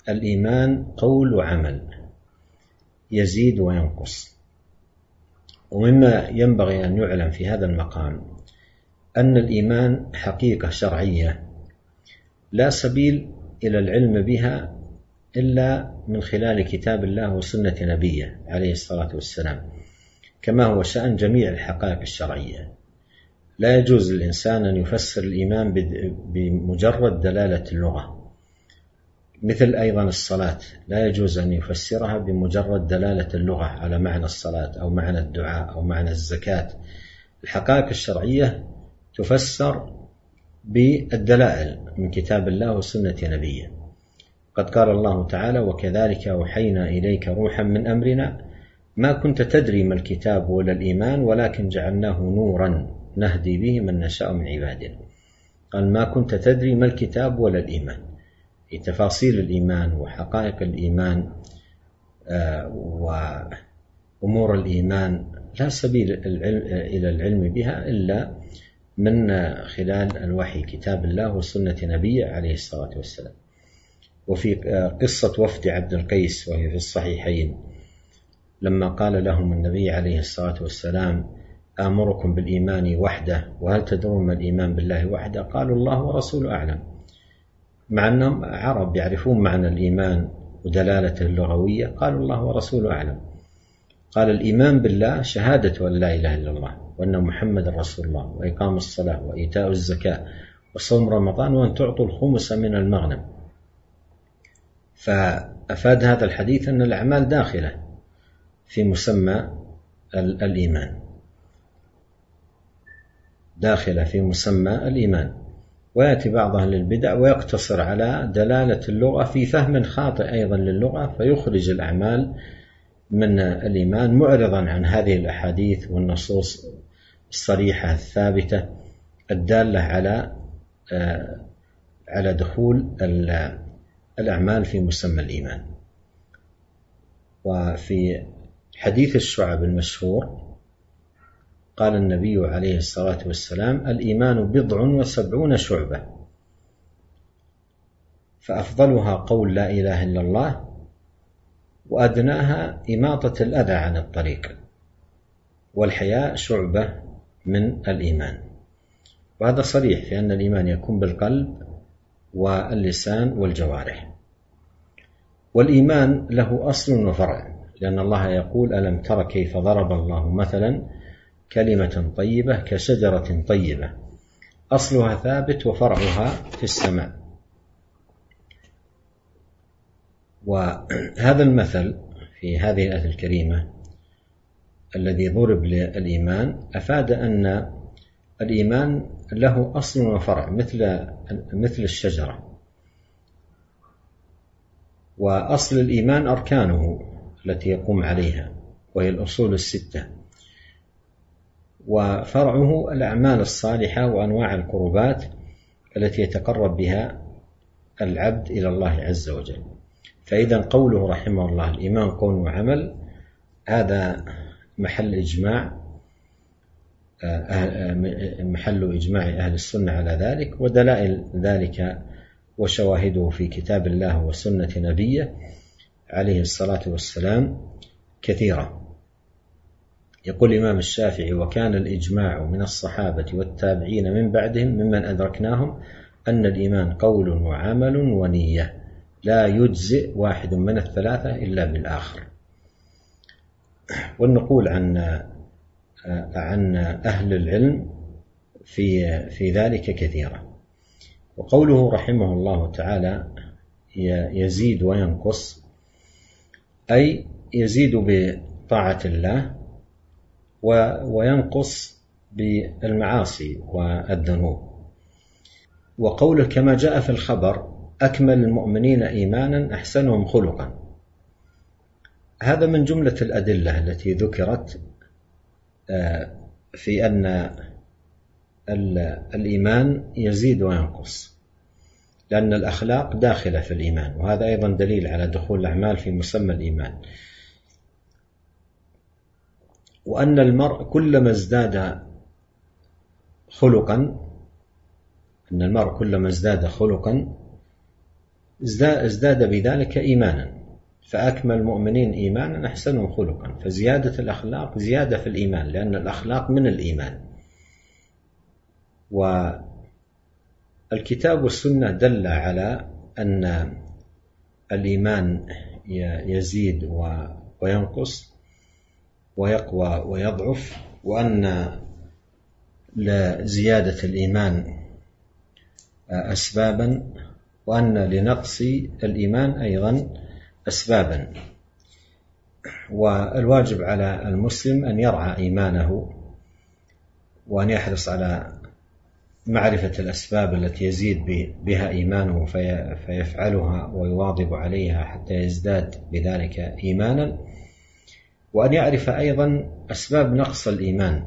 الإيمان قول وعمل يزيد وينقص، ومما ينبغي أن يعلم في هذا المقام أن الإيمان حقيقة شرعية لا سبيل إلى العلم بها إلا من خلال كتاب الله وسنة نبيه عليه الصلاة والسلام، كما هو شأن جميع الحقائق الشرعية. لا يجوز للإنسان أن يفسر الإيمان بمجرد دلالة اللغة، مثل أيضا الصلاة لا يجوز أن يفسرها بمجرد دلالة اللغة على معنى الصلاة أو معنى الدعاء أو معنى الزكاة. الحقائق الشرعية تفسر بالدلائل من كتاب الله وسنة نبيه. قد قال الله تعالى: وكذلك أوحينا إليك روحا من أمرنا ما كنت تدري ما الكتاب ولا الإيمان ولكن جعلناه نورا نهدي به من نشاء من عبادنا. قال: ما كنت تدري ما الكتاب ولا الإيمان، في تفاصيل الإيمان وحقائق الإيمان وأمور الإيمان لا سبيل إلى العلم بها إلا من خلال الوحي، كتاب الله وسنة نبيه عليه الصلاة والسلام. وفي قصة وفد عبد القيس وهي في الصحيحين، لما قال لهم النبي عليه الصلاة والسلام: آمركم بالإيمان وحده وهل تدرون ما الإيمان بالله وحده؟ قالوا: الله ورسوله أعلم، مع أنهم عرب يعرفون معنى الإيمان ودلالته اللغوية. قالوا: الله ورسوله أعلم. قال: الإيمان بالله شهادة أن لا إله إلا الله وأن محمد رسول الله وإقام الصلاة وإيتاء الزكاة وصوم رمضان وأن تعطوا الخمس من المغنم. فأفاد هذا الحديث أن الأعمال داخلة في مسمى الإيمان، داخلة في مسمى الإيمان. ويأتي بعض أهل البدع ويقتصر على دلالة اللغة في فهم خاطئ أيضا للغة، فيخرج الأعمال من الإيمان، معرضا عن هذه الأحاديث والنصوص الصريحة الثابتة الدالة على دخول الأعمال في مسمى الإيمان. وفي حديث الشعب المشهور قال النبي عليه الصلاة والسلام: الإيمان 70 شعبة، فأفضلها قول لا إله إلا الله، وأدناها إماطة الأذى عن الطريق، والحياء شعبة من الإيمان. وهذا صريح في أن الإيمان يكون بالقلب واللسان والجوارح. والإيمان له أصل وفرع، لأن الله يقول: ألم تر كيف ضرب الله مثلا كلمة طيبة كشجرة طيبة أصلها ثابت وفرعها في السماء. وهذا المثل في هذه الآية الكريمة الذي ضرب للإيمان أفاد أن الإيمان له أصل وفرع مثل الشجرة. وأصل الإيمان أركانه التي يقوم عليها وهي الأصول 6، وفرعه الأعمال الصالحة وأنواع القربات التي يتقرب بها العبد إلى الله عز وجل. فإذا قوله رحمه الله: الإيمان قول وعمل، هذا محل إجماع أهل السنة على ذلك، ودلائل ذلك وشواهده في كتاب الله وسنة نبيه عليه الصلاة والسلام كثيرة. يقول الإمام الشافعي: وكان الإجماع من الصحابة والتابعين من بعدهم ممن أدركناهم أن الإيمان قول وعمل ونية، لا يجزئ واحد من الثلاثة إلا بالآخر. والنقول عن أهل العلم في ذلك كثيرا. وقوله رحمه الله تعالى: يزيد وينقص، أي يزيد بطاعة الله وينقص بالمعاصي والذنوب. وقوله كما جاء في الخبر: أكمل المؤمنين إيمانا أحسنهم خلقا، هذا من جملة الأدلة التي ذكرت في أن الإيمان يزيد وينقص، لأن الأخلاق داخلة في الإيمان، وهذا أيضا دليل على دخول الأعمال في مسمى الإيمان. وأن المرء كلما ازداد خلقا، ازداد بذلك إيمانا، فأكمل المؤمنين إيمانا أحسنهم خلقا. فزيادة الأخلاق زيادة في الإيمان، لأن الأخلاق من الإيمان. والكتاب والسنة دل على أن الإيمان يزيد وينقص ويقوى ويضعف، وأن لزيادة الإيمان أسبابا، وأن لنقص الإيمان أيضا أسبابا. والواجب على المسلم أن يرعى إيمانه، وأن يحرص على معرفة الأسباب التي يزيد بها إيمانه فيفعلها ويواظب عليها حتى يزداد بذلك إيمانا، وأن يعرف أيضا أسباب نقص الإيمان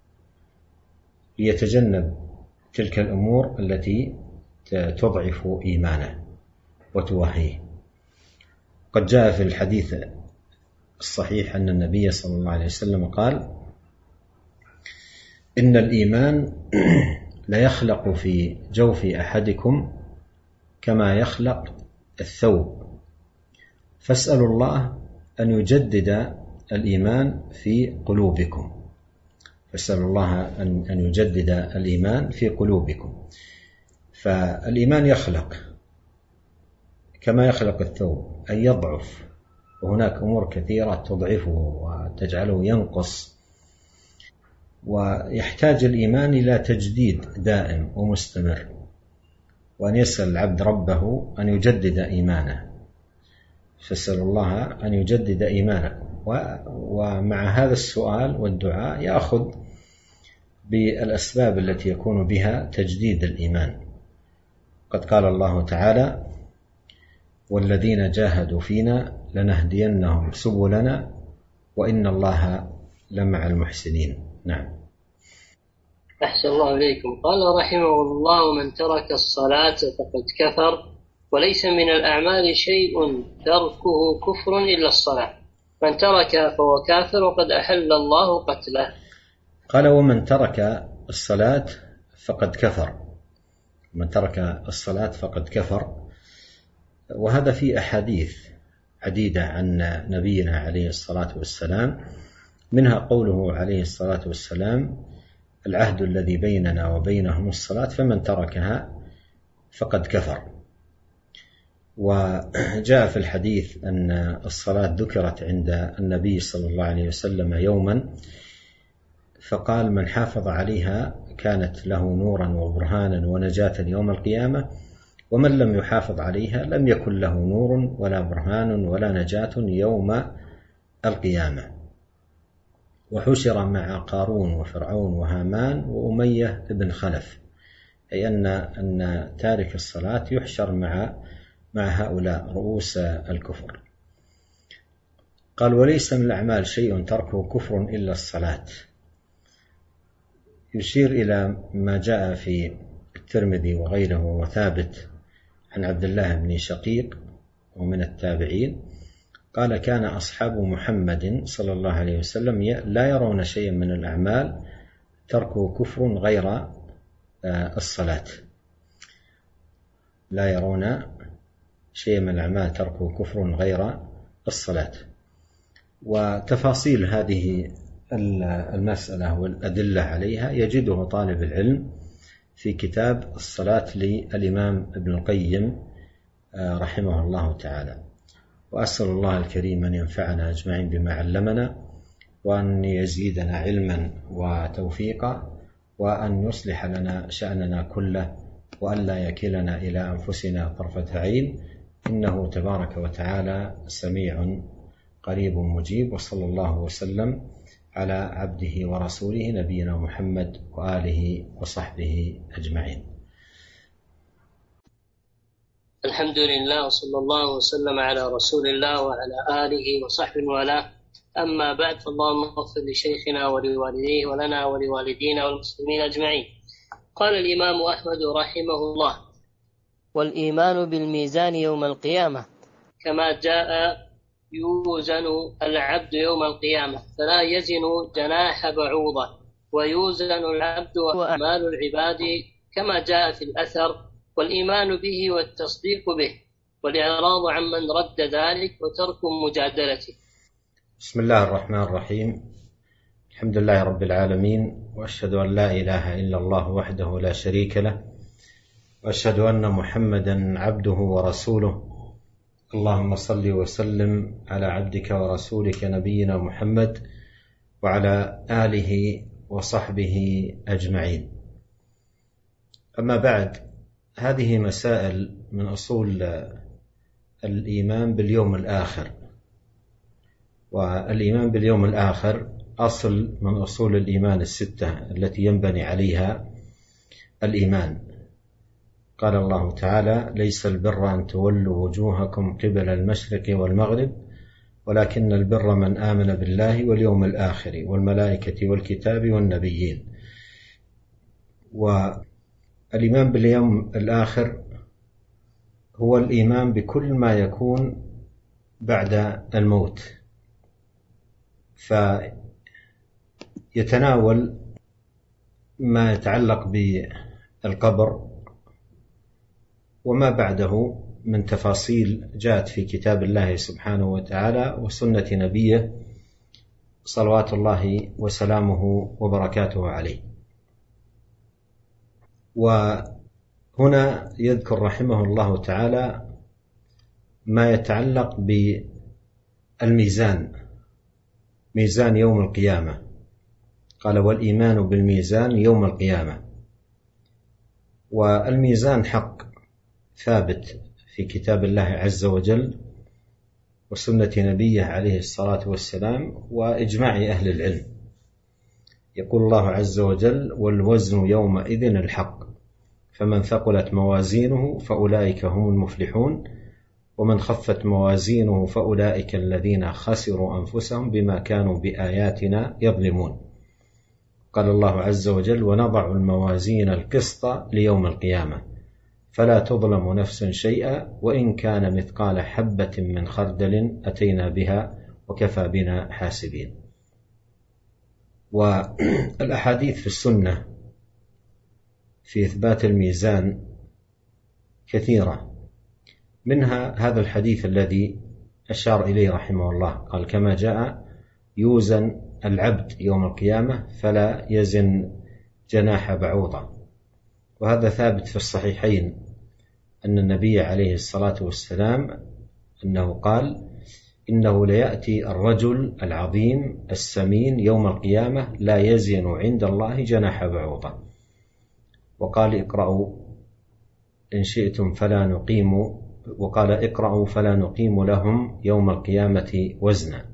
ليتجنب تلك الأمور التي تضعف إيمانه وتوهيه. قد جاء في الحديث الصحيح أن النبي صلى الله عليه وسلم قال: إن الإيمان ليخلق في جوف أحدكم كما يخلق الثوب، فاسألوا الله أن يجدد الإيمان في قلوبكم. فاسألوا الله أن يجدد الإيمان في قلوبكم. فالإيمان يخلق كما يخلق الثوب، أي يضعف، وهناك أمور كثيرة تضعفه وتجعله ينقص، ويحتاج الإيمان إلى تجديد دائم ومستمر، وأن يسأل العبد ربه أن يجدد إيمانه. فاسأل الله أن يجدد إيمانه. ومع هذا السؤال والدعاء يأخذ بالأسباب التي يكون بها تجديد الإيمان. قد قال الله تعالى: والذين جاهدوا فينا لنهدينهم سبلنا وإن الله لمع المحسنين. نعم. أحسن الله إليكم. قال رحمه الله: من ترك الصلاة فقد كفر، وليس من الأعمال شيء تركه كفر إلا الصلاة، من ترك فهو كافر وقد أحل الله قتله. قال: ومن ترك الصلاة فقد كفر. من ترك الصلاة فقد كفر. وهذا في أحاديث عديدة عن نبينا عليه الصلاة والسلام، منها قوله عليه الصلاة والسلام: العهد الذي بيننا وبينهم الصلاة فمن تركها فقد كفر. وجاء في الحديث أن الصلاة ذكرت عند النبي صلى الله عليه وسلم يوما، فقال: من حافظ عليها كانت له نورا وبرهانا ونجاة يوم القيامة، ومن لم يحافظ عليها لم يكن له نور ولا برهان ولا نجاة يوم القيامة. وحشر مع قارون وفرعون وهامان وأمية بن خلف، أي أن تارك الصلاة يحشر مع هؤلاء رؤوس الكفر. قال: وليس من الأعمال شيء تركه كفر إلا الصلاة. يشير إلى ما جاء في الترمذي وغيره وثابت عن عبد الله بن شقيق ومن التابعين قال: كان أصحاب محمد صلى الله عليه وسلم لا يرون شيئا من الأعمال تركه كفر غير الصلاة. لا يرون شيئا من الأعمال تركه كفر غير الصلاة. وتفاصيل هذه المسألة والأدلة عليها يجده طالب العلم في كتاب الصلاة للإمام ابن القيم رحمه الله تعالى. وأسأل الله الكريم أن ينفعنا أجمعين بما علمنا، وأن يزيدنا علما وتوفيقا، وأن يصلح لنا شأننا كله، وأن لا يكلنا إلى أنفسنا طرفة عين، إنه تبارك وتعالى سميع قريب مجيب. وصلى الله وسلم على عبده ورسوله نبينا محمد وآله وصحبه أجمعين. الحمد لله، وصلى الله وسلم على رسول الله وعلى آله وصحبه وله. أما بعد، فاللهم اغفر لشيخنا ولوالديه ولنا ولوالدينا والمسلمين أجمعين. قال الإمام أحمد رحمه الله: والإيمان بالميزان يوم القيامة كما جاء يوزن العبد يوم القيامة، فلا يزن جناح بعوضة، ويوزن العبد وأعمال العباد كما جاء في الأثر، والإيمان به والتصديق به والإعراض عمن رد ذلك وترك مجادلته. بسم الله الرحمن الرحيم. الحمد لله رب العالمين، وأشهد أن لا إله إلا الله وحده لا شريك له، وأشهد أن محمدا عبده ورسوله. اللهم صل وسلم على عبدك ورسولك نبينا محمد وعلى آله وصحبه أجمعين. أما بعد، هذه مسائل من أصول الإيمان باليوم الآخر، والإيمان باليوم الآخر أصل من أصول الإيمان الستة التي ينبني عليها الإيمان. قال الله تعالى: ليس البر أن تولوا وجوهكم قبل المشرق والمغرب ولكن البر من آمن بالله واليوم الآخر والملائكة والكتاب والنبيين. والإيمان باليوم الآخر هو الإيمان بكل ما يكون بعد الموت، فيتناول ما يتعلق بالقبر وما بعده من تفاصيل جاءت في كتاب الله سبحانه وتعالى وسنة نبيه صلوات الله وسلامه وبركاته عليه. وهنا يذكر رحمه الله تعالى ما يتعلق بالميزان، ميزان يوم القيامة. قال: والإيمان بالميزان يوم القيامة. والميزان حق ثابت في كتاب الله عز وجل وسنة نبيه عليه الصلاة والسلام وإجماع أهل العلم. يقول الله عز وجل: والوزن يومئذ الحق فمن ثقلت موازينه فأولئك هم المفلحون ومن خفت موازينه فأولئك الذين خسروا أنفسهم بما كانوا بآياتنا يظلمون. قال الله عز وجل: ونضع الموازين القسط ليوم القيامة فلا تظلم نفس شيئا وإن كان مثقال حبة من خردل أتينا بها وكفى بنا حاسبين. والأحاديث في السنة في إثبات الميزان كثيرة، منها هذا الحديث الذي أشار إليه رحمه الله، قال: كما جاء يوزن العبد يوم القيامة فلا يزن جناح بعوضة. وهذا ثابت في الصحيحين أن النبي عليه الصلاة والسلام أنه قال: إنه ليأتي الرجل العظيم السمين يوم القيامة لا يزن عند الله جناح بعوضة. وقال: اقرأوا إن شئتم فلا نقيم، وقال: اقرأوا فلا نقيم لهم يوم القيامة وزنا.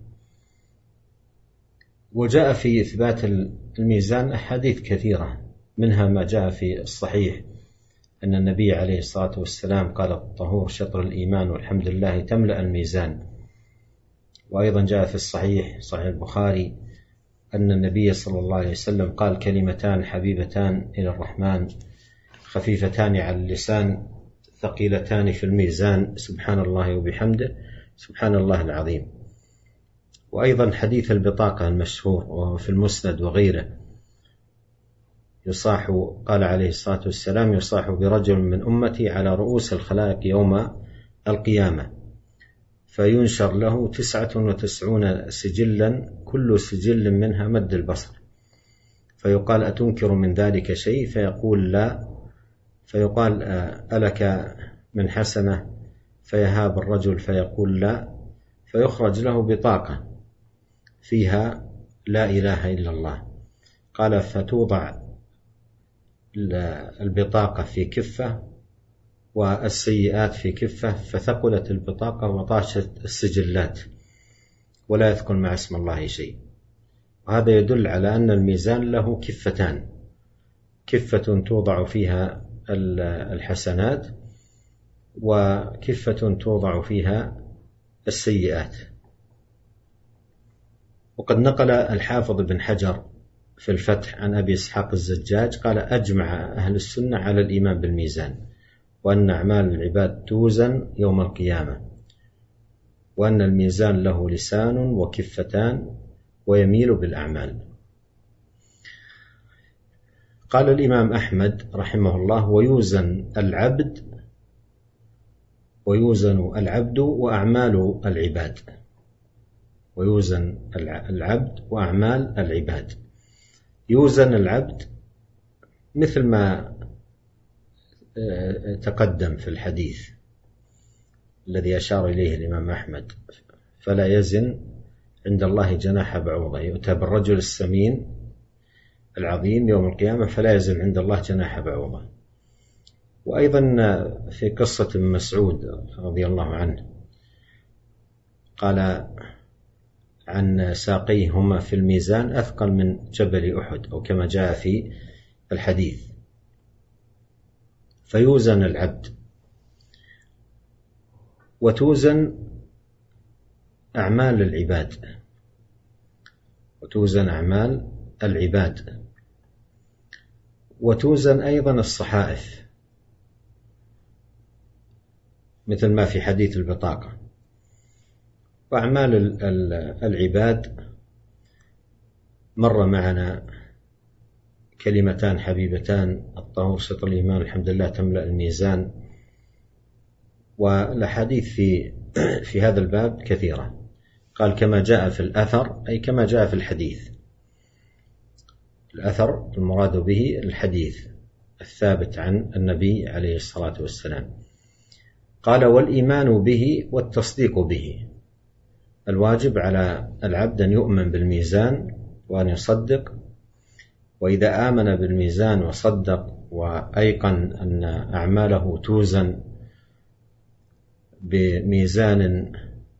وجاء في إثبات الميزان أحاديث كثيرة، منها ما جاء في الصحيح أن النبي عليه الصلاة والسلام قال: الطهور شطر الإيمان والحمد لله تملأ الميزان. وأيضا جاء في الصحيح صحيح البخاري أن النبي صلى الله عليه وسلم قال: كلمتان حبيبتان إلى الرحمن خفيفتان على اللسان ثقيلتان في الميزان سبحان الله وبحمده سبحان الله العظيم. وأيضا حديث البطاقة المشهور وهو في المسند وغيره، يصاح قال عليه الصلاة والسلام: يصاح برجل من أمتي على رؤوس الخلائق يوم القيامة فينشر له 99 سجلا كل سجل منها مد البصر، فيقال: أتنكر من ذلك شيء؟ فيقول: لا. فيقال: ألك من حسنة؟ فيهاب الرجل فيقول: لا. فيخرج له بطاقة فيها لا إله إلا الله. قال: فتوضع البطاقة في كفة والسيئات في كفة، فثقلت البطاقة وطاشت السجلات ولا يذكر مع اسم الله شيء. وهذا يدل على أن الميزان له كفتان: كفة توضع فيها الحسنات وكفة توضع فيها السيئات. وقد نقل الحافظ بن حجر في الفتح عن أبي إسحاق الزجاج قال: أجمع أهل السنة على الإيمان بالميزان، وأن أعمال العباد توزن يوم القيامة، وأن الميزان له لسان وكفتان ويميل بالأعمال. قال الإمام أحمد رحمه الله: ويوزن العبد ويوزن العبد وأعمال العباد. ويوزن العبد وأعمال العباد. يوزن العبد مثل ما تقدم في الحديث الذي أشار إليه الإمام أحمد: فلا يزن عند الله جناح بعوضة. يؤتى بالرجل السمين العظيم يوم القيامة فلا يزن عند الله جناح بعوضة. وأيضا في قصة ابن مسعود رضي الله عنه قال عن ساقيهما في الميزان أثقل من جبل أحد، أو كما جاء في الحديث. فيوزن العبد وتوزن أعمال العباد، وتوزن أعمال العباد، وتوزن أيضا الصحائف مثل ما في حديث البطاقة. وأعمال العباد مر معنا كلمتان حبيبتان: الطهور شطر الإيمان، الحمد لله تملأ الميزان. والأحاديث في هذا الباب كثيرة. قال كما جاء في الأثر، أي كما جاء في الحديث. الأثر المراد به الحديث الثابت عن النبي عليه الصلاة والسلام. قال والإيمان به والتصديق به. الواجب على العبد أن يؤمن بالميزان وأن يصدق. وإذا آمن بالميزان وصدق وأيقن أن أعماله توزن بميزان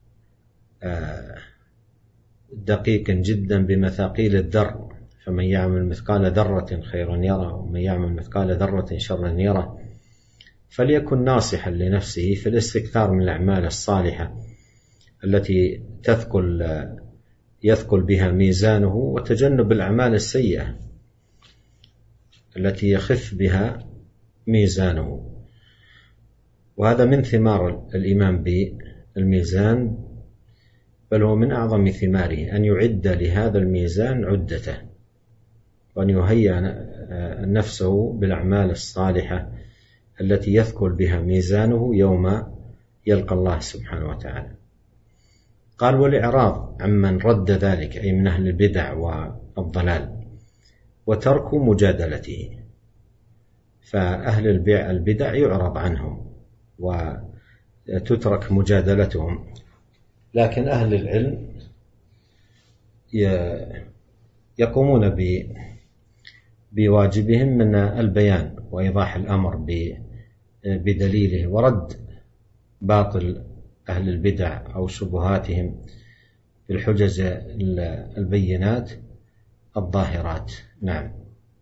دقيق جدا بمثاقيل الذر، فمن يعمل مثقال ذرة خيرا يره ومن يعمل مثقال ذرة شرا يره، فليكن ناصحا لنفسه في الاستكثار من الأعمال الصالحة التي يثقل بها ميزانه، وتجنب الأعمال السيئة التي يخف بها ميزانه. وهذا من ثمار الإيمان بالميزان، بل هو من أعظم ثماره أن يعد لهذا الميزان عدته، وأن يهيئ نفسه بالأعمال الصالحة التي يثقل بها ميزانه يوم يلقى الله سبحانه وتعالى. قال والإعراض عمن رد ذلك، أي من أهل البدع والضلال، وترك مجادلته. فأهل البدع يعرض عنهم وتترك مجادلتهم، لكن أهل العلم يقومون بواجبهم من البيان وإيضاح الأمر بدليله، ورد باطل أهل البدع أو شبهاتهم بالحجج البينات الظاهرات. نعم.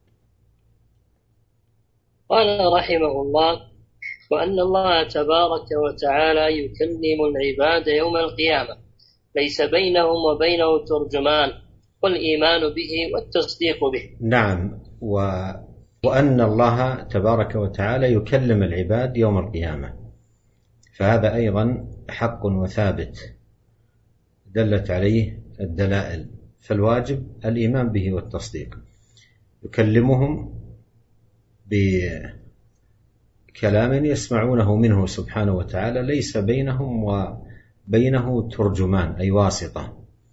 قال رحمه الله: وأن الله تبارك وتعالى يكلم العباد يوم القيامة ليس بينهم وبينه ترجمان، والإيمان به والتصديق به. نعم. وأن الله تبارك وتعالى يكلم العباد يوم القيامة، فهذا أيضا حق وثابت دلت عليه الدلائل، فالواجب الإيمان به والتصديق. يكلمهم بكلام يسمعونه منه سبحانه وتعالى ليس بينهم وبينه ترجمان، أي واسطة.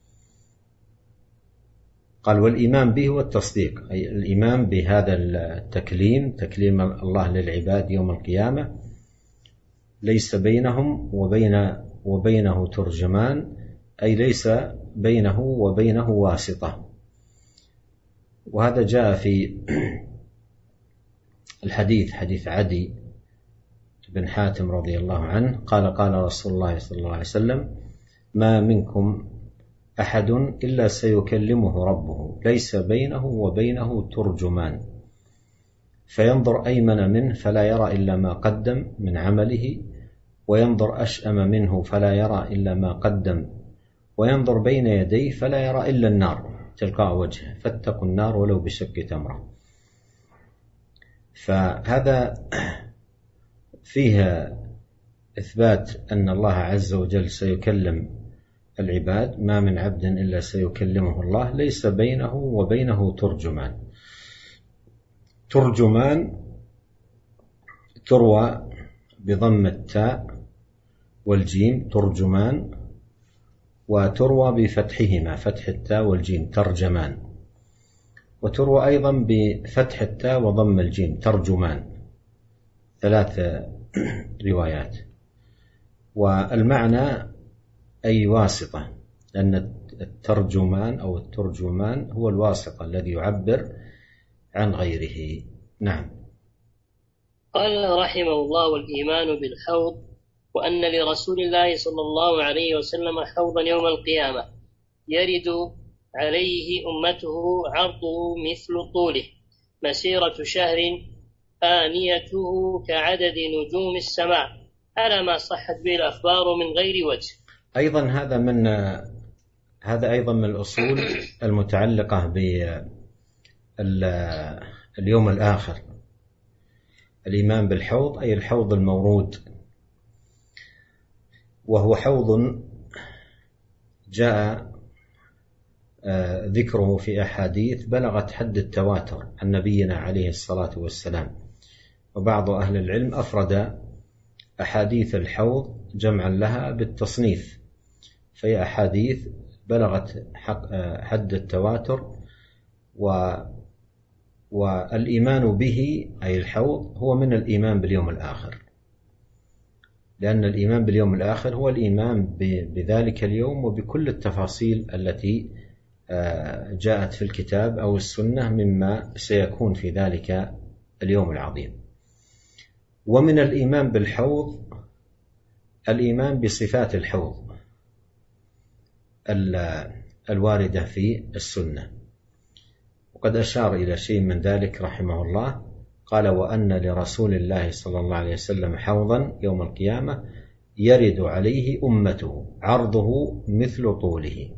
قال والإيمان به والتصديق، أي الإيمان بهذا التكليم، تكليم الله للعباد يوم القيامة، ليس بينهم وبينه ترجمان، أي ليس بينه وبينه واسطة. وهذا جاء في الحديث، حديث عدي بن حاتم رضي الله عنه قال: قال رسول الله صلى الله عليه وسلم: ما منكم أحد إلا سيكلمه ربه ليس بينه وبينه ترجمان، فينظر أيمن منه فلا يرى إلا ما قدم من عمله، وينظر أشأم منه فلا يرى إلا ما قدم، وينظر بين يديه فلا يرى إلا النار تلقاء وجهه، فاتقوا النار ولو بشق تمرة. فهذا فيها إثبات أن الله عز وجل سيكلم العباد، ما من عبد إلا سيكلمه الله ليس بينه وبينه ترجمان. ترجمان تروى بضم التاء والجيم ترجمان، وتروى بفتحهما، فتح التاء والجيم ترجمان، وتروى أيضا بفتح التاء وضم الجيم ترجمان، 3 روايات. والمعنى أي واسطة، لأن الترجمان أو الترجمان هو الواسطة الذي يعبر عن غيره. نعم. قال رحمه الله: والإيمان بالحوض، وأن لرسول الله صلى الله عليه وسلم حوضا يوم القيامة يرد عليه أمته عرضه مثل طوله مسيرة شهر، آنيته كعدد نجوم السماء، على ما صحت به الأخبار من غير وجه. أيضا هذا أيضا من الأصول المتعلقة باليوم الآخر. الإيمان بالحوض أي الحوض المورود، وهو حوض جاء ذكره في أحاديث بلغت حد التواتر عن نبينا عليه الصلاة والسلام. وبعض أهل العلم أفرد أحاديث الحوض جمعا لها بالتصنيف، فهي أحاديث بلغت حد التواتر. والإيمان به أي الحوض هو من الإيمان باليوم الآخر، لأن الإيمان باليوم الآخر هو الإيمان بذلك اليوم وبكل التفاصيل التي جاءت في الكتاب أو السنة مما سيكون في ذلك اليوم العظيم. ومن الإيمان بالحوض الإيمان بصفات الحوض الواردة في السنة، وقد أشار إلى شيء من ذلك رحمه الله. قال: وأن لرسول الله صلى الله عليه وسلم حوضا يوم القيامة يرد عليه أمته عرضه مثل طوله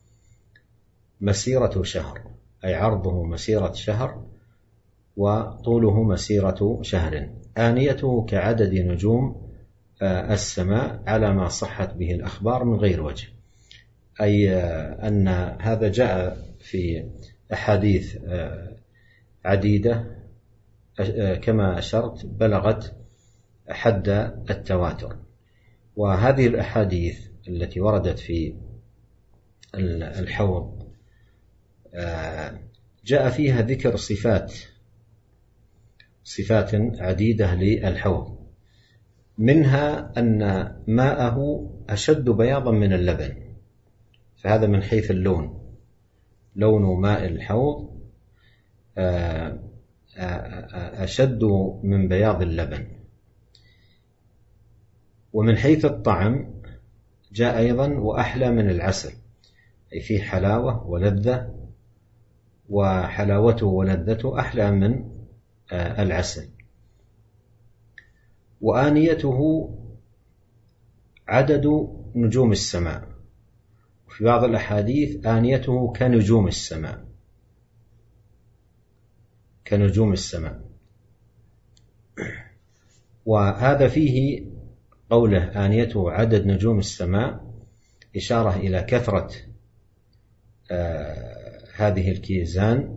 مسيرة شهر، أي عرضه مسيرة شهر وطوله مسيرة شهر، آنيته كعدد نجوم السماء، على ما صحت به الأخبار من غير وجه. أي أن هذا جاء في أحاديث عديدة كما أشرت بلغت حد التواتر. وهذه الأحاديث التي وردت في الحوض جاء فيها ذكر صفات عديدة للحوض، منها أن ماءه أشد بياضا من اللبن، فهذا من حيث اللون، لون ماء الحوض أشد من بياض اللبن. ومن حيث الطعم جاء أيضا وأحلى من العسل، أي فيه حلاوة ولذة، وحلاوته ولذته أحلى من العسل. وآنيته عدد نجوم السماء، وفي بعض الأحاديث آنيته كنجوم السماء، كنجوم السماء. وهذا فيه قوله آنيته عدد نجوم السماء إشارة إلى كثرة هذه الكيزان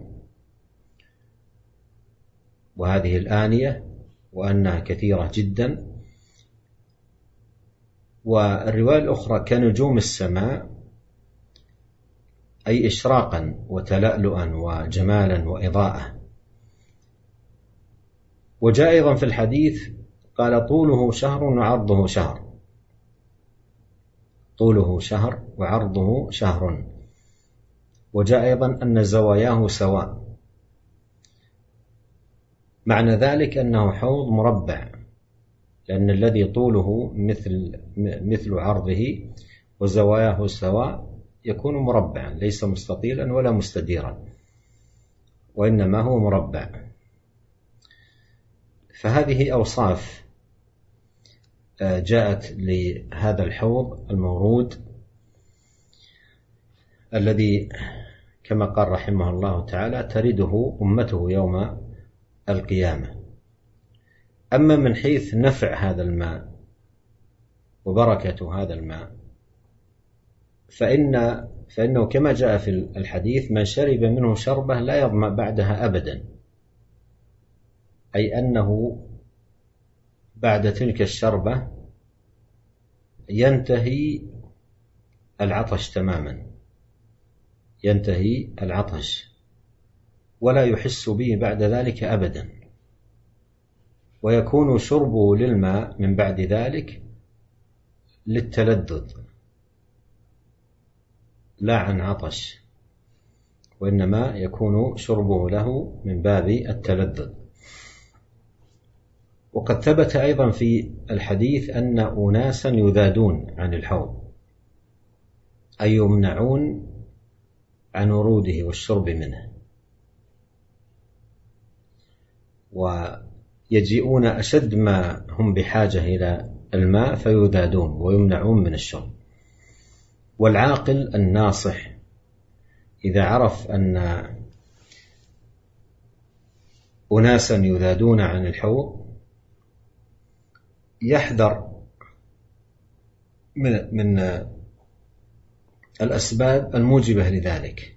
وهذه الآنية، وأنها كثيرة جدا. والرواية الأخرى كنجوم السماء أي إشراقا وتلألؤا وجمالا وإضاءة. وجاء أيضا في الحديث قال: طوله شهر وعرضه شهر، طوله شهر وعرضه شهر. وجاء أيضا أن زواياه سواء، معنى ذلك أنه حوض مربع، لأن الذي طوله مثل عرضه وزواياه سواء يكون مربعا، ليس مستطيلا ولا مستديرا، وإنما هو مربع. فهذه أوصاف جاءت لهذا الحوض المورود الذي كما قال رحمه الله تعالى ترده أمته يوم القيامة. أما من حيث نفع هذا الماء وبركة هذا الماء فإنه كما جاء في الحديث: من شرب منه شربة لا يظمأ بعدها أبدا، أي أنه بعد تلك الشربة ينتهي العطش تماما، ينتهي العطش ولا يحس به بعد ذلك أبدا، ويكون شربه للماء من بعد ذلك للتلذذ لا عن عطش، وإنما يكون شربه له من باب التلذذ. وقد ثبت أيضا في الحديث أن أناسا يذادون عن الحوض، أي يمنعون عن وروده والشرب منه، ويجيئون أشد ما هم بحاجة إلى الماء فيذادون ويمنعون من الشرب. والعاقل الناصح إذا عرف أن أناسا يذادون عن الحوض يحذر من الأسباب الموجبة لذلك،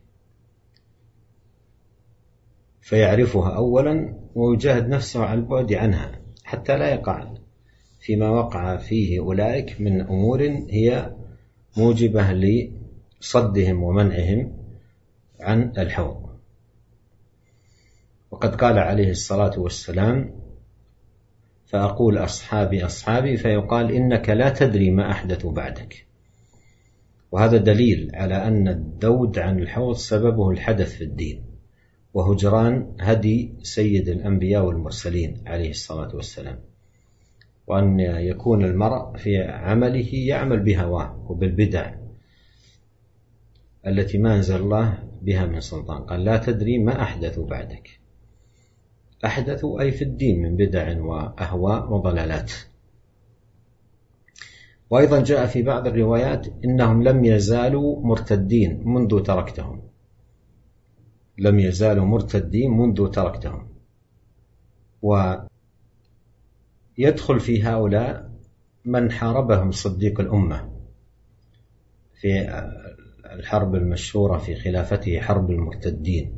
فيعرفها أولا ويجاهد نفسه على البعد عنها حتى لا يقع فيما وقع فيه أولئك من أمور هي موجبة لصدهم ومنعهم عن الحوض. وقد قال عليه الصلاة والسلام: فأقول أصحابي أصحابي، فيقال إنك لا تدري ما أحدث بعدك. وهذا دليل على أن الذود عن الحوض سببه الحدث في الدين وهجران هدي سيد الأنبياء والمرسلين عليه الصلاة والسلام، وأن يكون المرء في عمله يعمل بهواه وبالبدع التي ما أنزل الله بها من سلطان. قال: لا تدري ما أحدث بعدك. أحدثوا أي في الدين من بدع وأهواء وضلالات. وأيضا جاء في بعض الروايات إنهم لم يزالوا مرتدين منذ تركتهم، لم يزالوا مرتدين منذ تركتهم. ويدخل في هؤلاء من حاربهم صديق الأمة في الحرب المشهورة في خلافته، حرب المرتدين،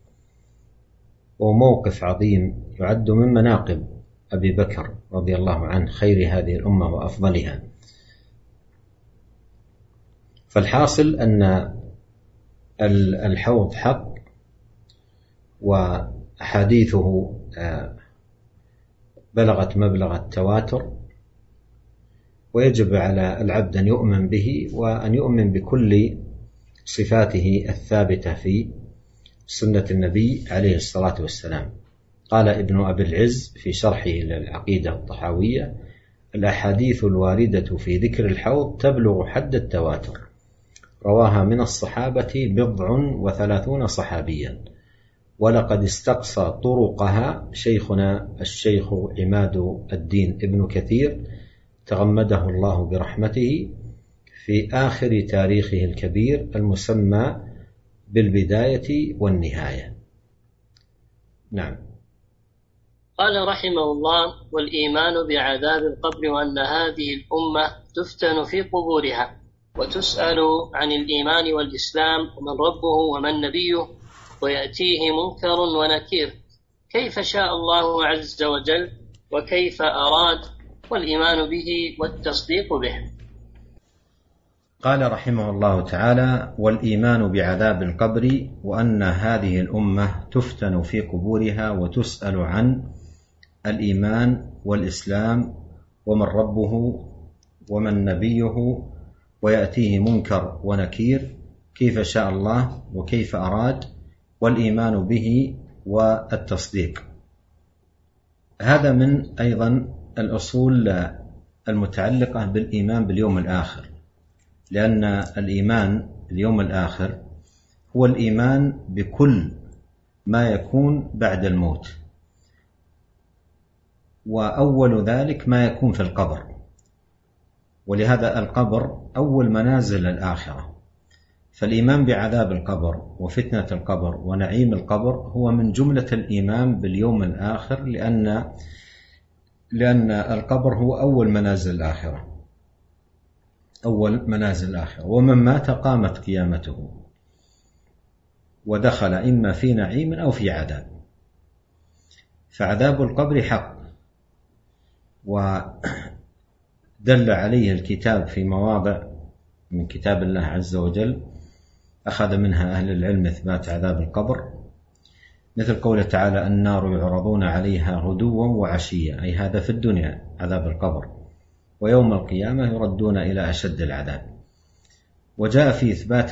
وموقف عظيم يعد من مناقب أبي بكر رضي الله عنه خير هذه الأمة وأفضلها. فالحاصل أن الحوض حق، وأحاديثه بلغت مبلغ التواتر، ويجب على العبد أن يؤمن به وأن يؤمن بكل صفاته الثابتة في سنة النبي عليه الصلاة والسلام. قال ابن أبي العز في شرحه للعقيدة الطحاوية: الأحاديث الواردة في ذكر الحوض تبلغ حد التواتر، رواها من الصحابة 37 صحابيا، ولقد استقصى طرقها شيخنا الشيخ عماد الدين ابن كثير تغمده الله برحمته في آخر تاريخه الكبير المسمى بالبداية والنهاية. نعم. قال رحمه الله: والإيمان بعذاب القبر وأن هذه الأمة تفتن في قبورها وتسأل عن الإيمان والإسلام ومن ربه ومن نبيه، ويأتيه منكر ونكير كيف شاء الله عز وجل وكيف أراد، والإيمان به والتصديق به. قال رحمه الله تعالى: والإيمان بعذاب القبر وأن هذه الأمة تفتن في قبورها وتسأل عن الإيمان والإسلام ومن ربه ومن نبيه، ويأتيه منكر ونكير كيف شاء الله وكيف أراد، والإيمان به والتصديق. هذا من أيضا الأصول المتعلقة بالإيمان باليوم الآخر، لأن الإيمان باليوم الآخر هو الإيمان بكل ما يكون بعد الموت، وأول ذلك ما يكون في القبر، ولهذا القبر أول منازل الآخرة. فالإيمان بعذاب القبر وفتنة القبر ونعيم القبر هو من جملة الإيمان باليوم الآخر، لأن القبر هو أول منازل الآخرة، أول منازل الآخرة. ومن مات قامت قيامته ودخل إما في نعيم أو في عذاب. فعذاب القبر حق، ودليل دل عليه الكتاب في مواضع من كتاب الله عز وجل أخذ منها أهل العلم إثبات عذاب القبر، مثل قوله تعالى: النار يعرضون عليها غدوا وعشيا، أي هذا في الدنيا عذاب القبر، ويوم القيامة يردون إلى أشد العذاب. وجاء في إثبات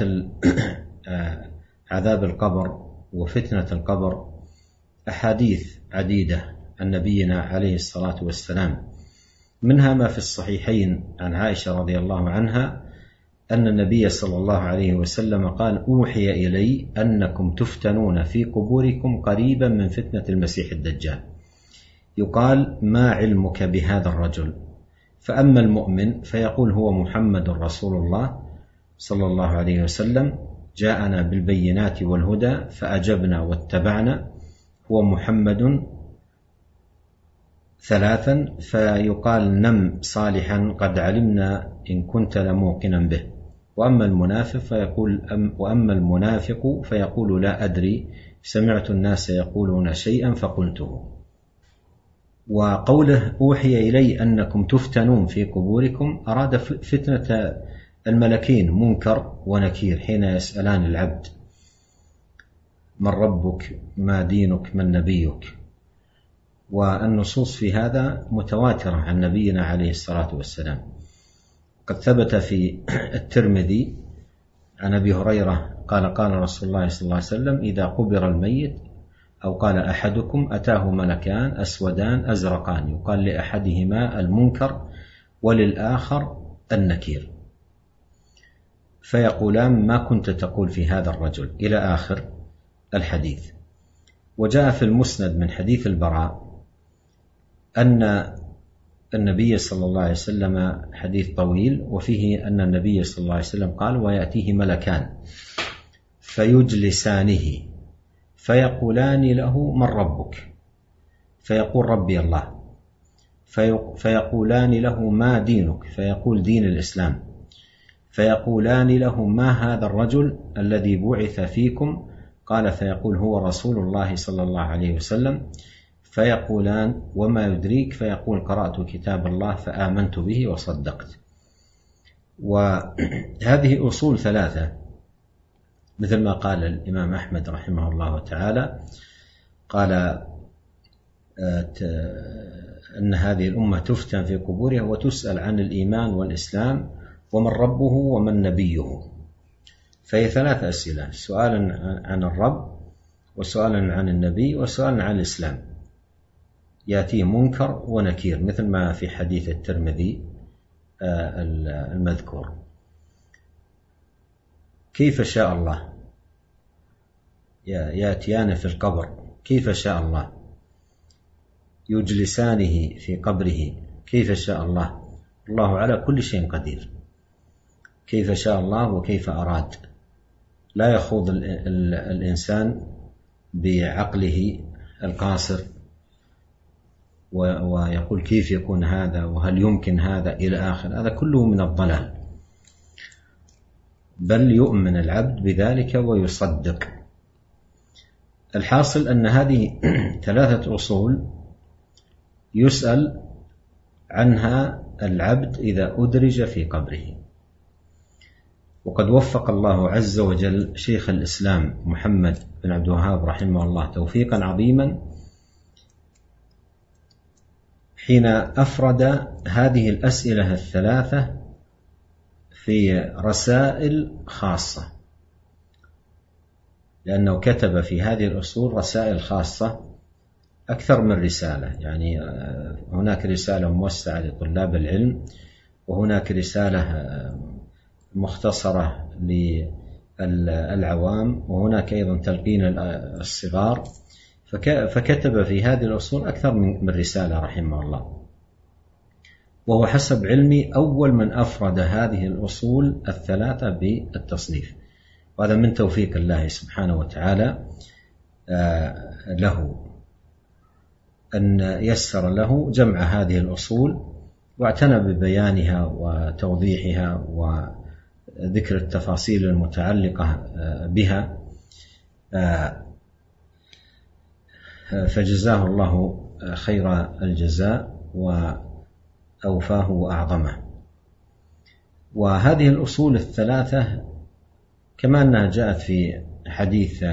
عذاب القبر وفتنة القبر أحاديث عديدة عن نبينا عليه الصلاة والسلام، منها ما في الصحيحين عن عائشة رضي الله عنها أن النبي صلى الله عليه وسلم قال: أوحي إلي أنكم تفتنون في قبوركم قريبا من فتنة المسيح الدجال، يقال: ما علمك بهذا الرجل؟ فأما المؤمن فيقول: هو محمد رسول الله صلى الله عليه وسلم، جاءنا بالبينات والهدى فأجبنا واتبعنا، هو محمد ثلاثا، فيقال: نم صالحا قد علمنا إن كنت لموقنا به. وأما المنافق فيقول: لا أدري، سمعت الناس يقولون شيئا فقلته. وقوله أوحي إلي أنكم تفتنون في قبوركم أراد فتنة الملكين منكر ونكير حين يسألان العبد: من ربك؟ ما دينك؟ من نبيك؟ والنصوص في هذا متواترة عن نبينا عليه الصلاة والسلام. قد ثبت في الترمذي عن أبي هريرة قال: قال رسول الله صلى الله عليه وسلم: إذا قبر الميت أو قال أحدكم أتاه ملكان أسودان أزرقان، يقال لأحدهما المنكر وللآخر النكير، فيقولان: ما كنت تقول في هذا الرجل، إلى آخر الحديث. وجاء في المسند من حديث البراء أن النبي صلى الله عليه وسلم، حديث طويل، وفيه أن النبي صلى الله عليه وسلم قال: ويأتيه ملكان فيجلسانه فيقولان له: من ربك؟ فيقول: ربي الله. فيقولان له: ما دينك؟ فيقول: دين الإسلام. فيقولان له: ما هذا الرجل الذي بعث فيكم؟ قال: فيقول: هو رسول الله صلى الله عليه وسلم. فيقولان: وما يدريك؟ فيقول: قرأت كتاب الله فآمنت به وصدقت. وهذه أصول ثلاثة، مثل ما قال الإمام أحمد رحمه الله تعالى، قال أن هذه الأمة تفتن في قبورها وتسأل عن الإيمان والإسلام ومن ربه ومن نبيه. فهي ثلاث أسئلة: سؤال عن الرب، وسؤال عن النبي، وسؤال عن الإسلام. يأتي منكر ونكير مثل ما في حديث الترمذي المذكور. كيف شاء الله يأتيان في القبر، كيف شاء الله يجلسانه في قبره، كيف شاء الله. الله على كل شيء قدير، كيف شاء الله وكيف أراد. لا يخوض الإنسان بعقله القاصر ويقول: كيف يكون هذا، وهل يمكن هذا، إلى آخر. هذا كله من الضلال، بل يؤمن العبد بذلك ويصدق. الحاصل أن هذه ثلاثة أصول يسأل عنها العبد إذا أدرج في قبره. وقد وفق الله عز وجل شيخ الإسلام محمد بن عبد الوهاب رحمه الله توفيقا عظيما حين أفرد هذه الأسئلة الثلاثة في رسائل خاصة، لأنه كتب في هذه الأصول رسائل خاصة أكثر من رسالة. يعني هناك رسالة موسعة لطلاب العلم، وهناك رسالة مختصرة للعوام، وهناك أيضا تلقين الصغار. فكتب في هذه الأصول أكثر من رسالة رحمه الله، وهو حسب علمي أول من أفرد هذه الأصول الثلاثة بالتصنيف، وهذا من توفيق الله سبحانه وتعالى له، أن يسر له جمع هذه الأصول واعتنى ببيانها وتوضيحها وذكر التفاصيل المتعلقة بها، فجزاه الله خير الجزاء أوفاه وأعظمه. وهذه الأصول الثلاثة كما أنها جاءت في حديث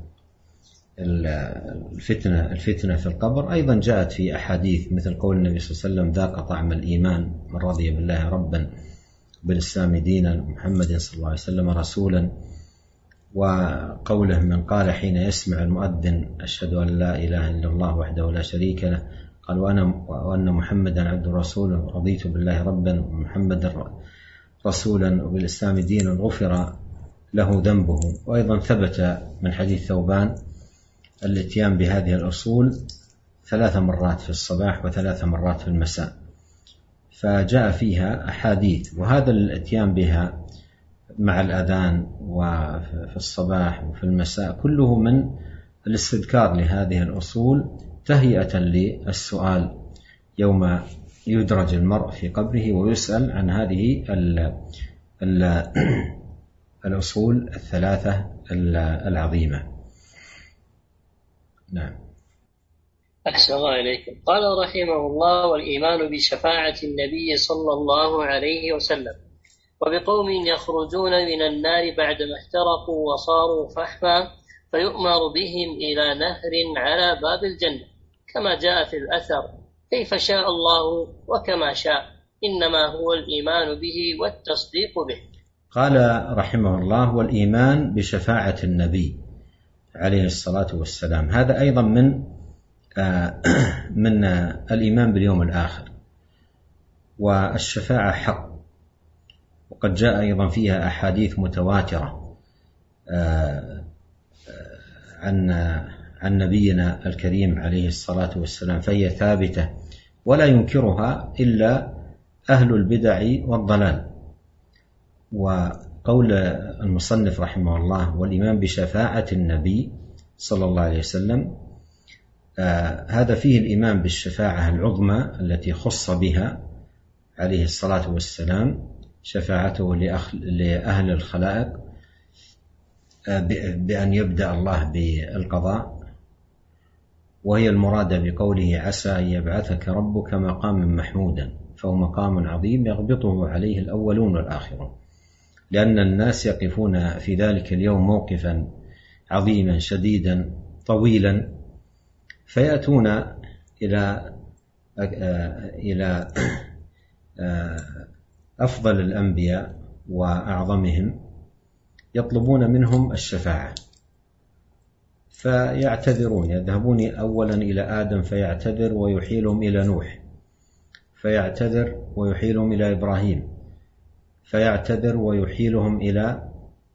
الفتنة في القبر، أيضا جاءت في أحاديث مثل قول النبي صلى الله عليه وسلم: ذاق طعم الإيمان من رضي بالله ربا بالإسلام دينا محمد صلى الله عليه وسلم رسولا. وقوله: من قال حين يسمع المؤذن: أشهد أن لا إله إلا الله وحده لا شريك له، قال: وأن محمدا عبد رسوله، رضيت بالله ربا ومحمدا رسولا وبالإسلام دينا، غفر له ذنبه. وأيضا ثبت من حديث ثوبان الاتيان بهذه الأصول 3 مرات في الصباح و3 مرات في المساء، فجاء فيها أحاديث. وهذا الاتيان بها مع الأذان وفي الصباح وفي المساء كله من الاستذكار لهذه الأصول تهيئة للسؤال يوم يدرج المرء في قبره ويسأل عن هذه الأصول الثلاثة العظيمة. نعم. أحسن الله إليكم. قال رحمه الله: والإيمان بشفاعة النبي صلى الله عليه وسلم، وبقوم يخرجون من النار بعدما احترقوا وصاروا فحما، فيؤمر بهم إلى نهر على باب الجنة، كما جاء في الأثر: كيف شاء الله وكما شاء، إنما هو الإيمان به والتصديق به. قال رحمه الله: والإيمان بشفاعة النبي عليه الصلاة والسلام، هذا أيضا من الإيمان باليوم الآخر. والشفاعة حق، وقد جاء أيضا فيها أحاديث متواترة عن نبينا الكريم عليه الصلاة والسلام، فهي ثابتة ولا ينكرها إلا أهل البدع والضلال. وقول المصنف رحمه الله: والإيمان بشفاعة النبي صلى الله عليه وسلم، هذا فيه الإيمان بالشفاعة العظمى التي خص بها عليه الصلاة والسلام، شفاعته لأهل الخلائق بأن يبدأ الله بالقضاء، وهي المرادة بقوله: عسى أن يبعثك ربك مقاما محمودا، فهو مقام عظيم يغبطه عليه الأولون والآخرون، لأن الناس يقفون في ذلك اليوم موقفا عظيما شديدا طويلا، فيأتون إلى أفضل الأنبياء وأعظمهم يطلبون منهم الشفاعة، فيعتذرون، يذهبون أولا إلى آدم فيعتذر ويحيلهم إلى نوح، فيعتذر ويحيلهم إلى إبراهيم، فيعتذر ويحيلهم إلى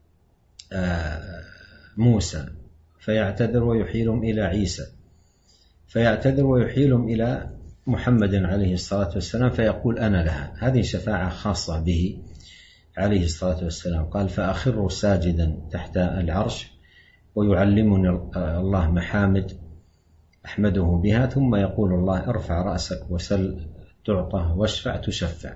موسى، فيعتذر ويحيلهم إلى عيسى، فيعتذر ويحيلهم إلى محمد عليه الصلاة والسلام، فيقول: أنا لها. هذه شفاعة خاصة به عليه الصلاة والسلام. قال: فأخر ساجدا تحت العرش، ويعلمني الله محامد أحمده بها، ثم يقول الله: ارفع رأسك وسل تعطى واشفع تشفع.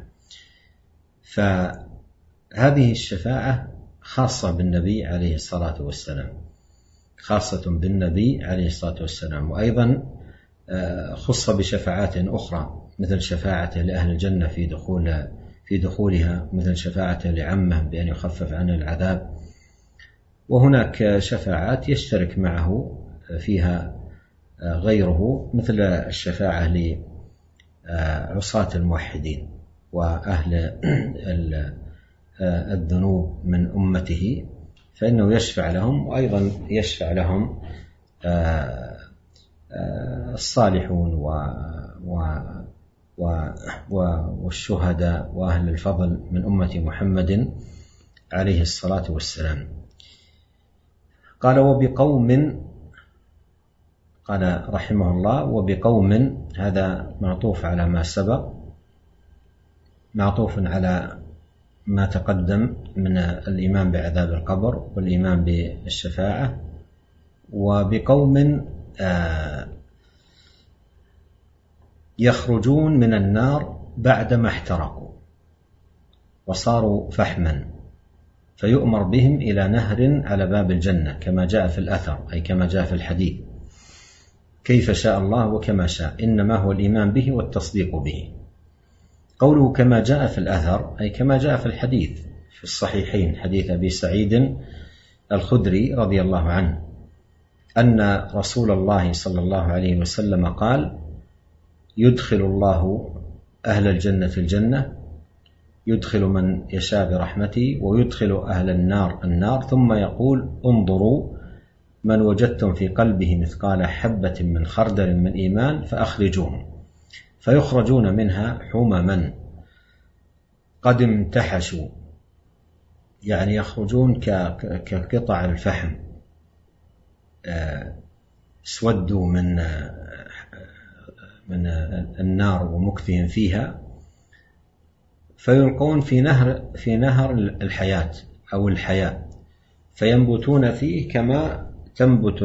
فهذه الشفاعة خاصة بالنبي عليه الصلاة والسلام، خاصة بالنبي عليه الصلاة والسلام. وأيضا خص بشفاعات أخرى، مثل شفاعته لأهل الجنة في دخولها، مثل شفاعته لعمه بأن يخفف عن العذاب. وهناك شفاعات يشترك معه فيها غيره، مثل الشفاعة لعصاة الموحدين وأهل الذنوب من أمته، فإنه يشفع لهم، وأيضا يشفع لهم الصالحون والشهداء وأهل الفضل من أمة محمد عليه الصلاة والسلام. قال: وبقوم، قال رحمه الله: وبقوم، هذا معطوف على ما سبق، معطوف على ما تقدم من الإيمان بعذاب القبر والإيمان بالشفاعة. وبقوم يخرجون من النار بعدما احترقوا وصاروا فحما، فيؤمر بهم إلى نهر على باب الجنة، كما جاء في الأثر، أي كما جاء في الحديث: كيف شاء الله وكما شاء، إنما هو الإيمان به والتصديق به. قوله كما جاء في الأثر أي كما جاء في الحديث في الصحيحين، حديث أبي سعيد الخدري رضي الله عنه أن رسول الله صلى الله عليه وسلم قال: يدخل الله أهل الجنة الجنة، يدخل من يشاء برحمته، ويدخل أهل النار النار، ثم يقول: انظروا من وجدتم في قلبه مثقال حبة من خردل من إيمان فأخرجوهم، فيخرجون منها حمما قد امتحشوا، يعني يخرجون كقطع الفحم، اسودوا من النار ومكثهم فيها، فيلقون في نهر الحياة أو الحياة، فينبتون فيه كما تنبت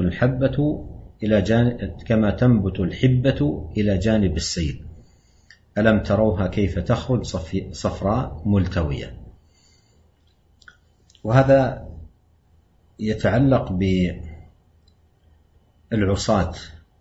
الحبة إلى جانب السيل. ألم تروها كيف تخرج صفراء ملتوية. وهذا يتعلق بالعصاة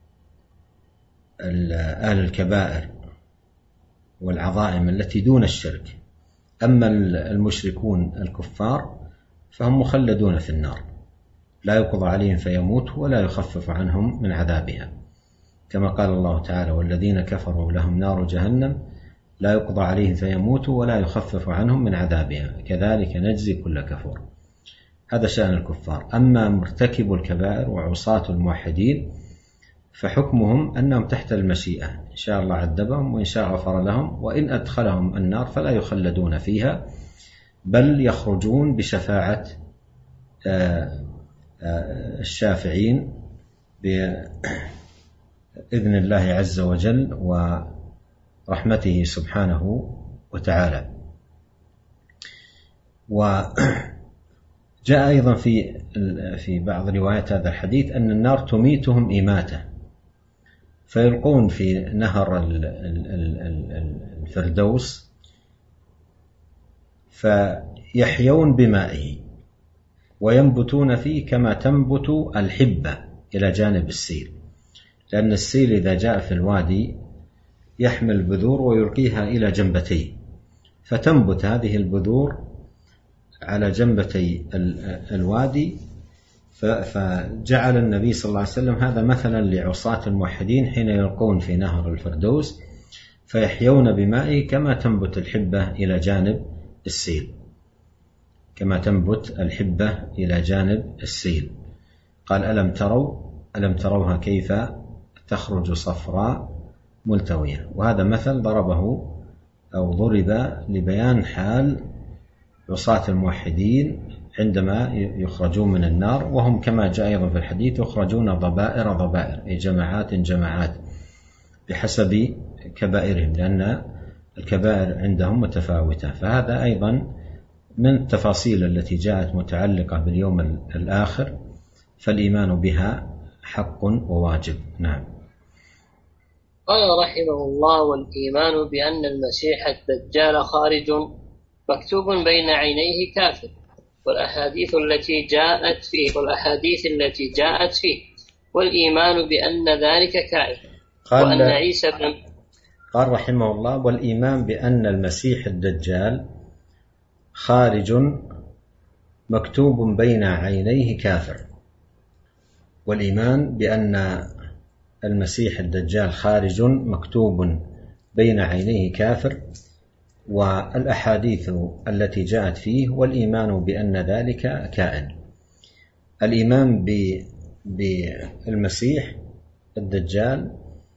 أهل الكبائر والعظائم التي دون الشرك. أما المشركون الكفار فهم مخلدون في النار، لا يقضى عليهم فيموتوا ولا يخفف عنهم من عذابها، كما قال الله تعالى: والذين كفروا لهم نار جهنم لا يقضى عليهم فيموتوا ولا يخفف عنهم من عذابها كذلك نجزي كل كفور. هذا شأن الكفار. أما مرتكب الكبائر وعصاة الموحدين فحكمهم أنهم تحت المشيئة، إن شاء الله عذبهم وإن شاء غفر لهم، وإن أدخلهم النار فلا يخلدون فيها، بل يخرجون بشفاعة الشافعين بإذن الله عز وجل ورحمته سبحانه وتعالى. وجاء أيضا في بعض روايات هذا الحديث أن النار تميتهم إماتة، فيلقون في نهر الفردوس فيحيون بمائه وينبتون فيه كما تنبت الحبة إلى جانب السيل، لأن السيل إذا جاء في الوادي يحمل بذور ويلقيها إلى جنبتيه، فتنبت هذه البذور على جنبتي الوادي. فجعل النبي صلى الله عليه وسلم هذا مثلا لعصاة الموحدين حين يلقون في نهر الفردوس فيحيون بمائه كما تنبت الحبة إلى جانب السيل، كما تنبت الحبة إلى جانب السيل. قال: ألم تروها كيف تخرج صفراء ملتوية. وهذا مثل ضربه أو ضرب لبيان حال عصاة الموحدين عندما يخرجون من النار، وهم كما جاء أيضا في الحديث يخرجون ضبائر أي جماعات بحسب كبائرهم، لأن الكبائر عندهم متفاوتة. فهذا أيضا من التفاصيل التي جاءت متعلقة باليوم الآخر، فالإيمان بها حق وواجب. نعم. قال رحمه الله: والإيمان بأن المسيح الدجال خارج مكتوب بين عينيه كافر، والأحاديث التي جاءت فيه، والإيمان بأن ذلك كائن، وأن عيسى قال رحمه الله: والإيمان بأن المسيح الدجال خارج مكتوب بين عينيه كافر. والإيمان بأن المسيح الدجال خارج مكتوب بين عينيه كافر، والأحاديث التي جاءت فيه، والإيمان بأن ذلك كائن. الإيمان بالمسيح الدجال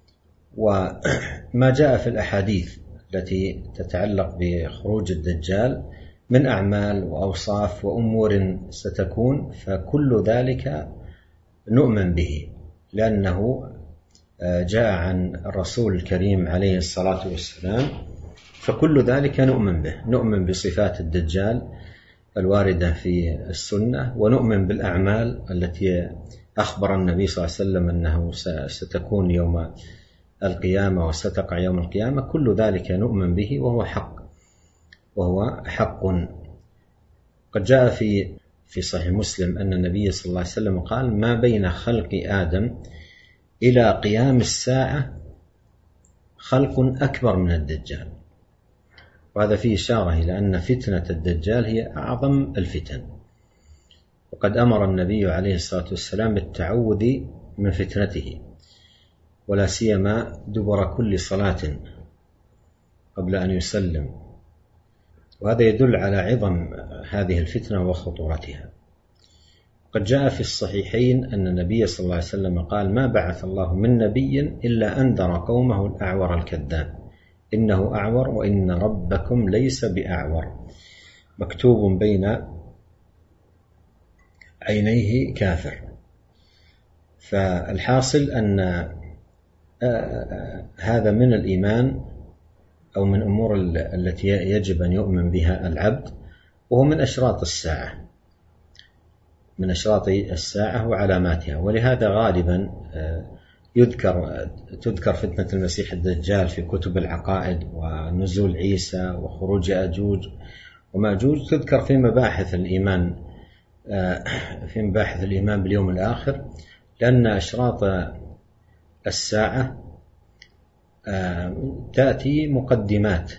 وما جاء في الأحاديث التي تتعلق بخروج الدجال من أعمال وأوصاف وأمور ستكون، فكل ذلك نؤمن به، لأنه جاء عن الرسول الكريم عليه الصلاة والسلام، فكل ذلك نؤمن به. نؤمن بصفات الدجال الواردة في السنة، ونؤمن بالأعمال التي أخبر النبي صلى الله عليه وسلم أنه ستكون يوم القيامة وستقع يوم القيامة. كل ذلك نؤمن به وهو حق. قد جاء في صحيح مسلم أن النبي صلى الله عليه وسلم قال: ما بين خلق آدم إلى قيام الساعة خلق أكبر من الدجال. وهذا فيه إشارة إلى أن فتنة الدجال هي أعظم الفتن، وقد أمر النبي عليه الصلاة والسلام بالتعوذ من فتنته، ولا سيما دبر كل صلاة قبل أن يسلم، وهذا يدل على عظم هذه الفتنة وخطورتها. قد جاء في الصحيحين أن النبي صلى الله عليه وسلم قال: ما بعث الله من نبي إلا أنذر قومه الأعور الكذاب، إنه أعور وإن ربكم ليس بأعور، مكتوب بين عينيه كافر. فالحاصل أن هذا من الإيمان أو من أمور التي يجب أن يؤمن بها العبد، وهو من أشراط الساعة، من أشراط الساعة وعلاماتها. ولهذا غالبا تذكر فتنة المسيح الدجال في كتب العقائد، ونزول عيسى وخروج يأجوج ومأجوج تذكر في مباحث الإيمان، في مباحث الإيمان باليوم الآخر، لأن أشراط الساعة تأتي مقدمات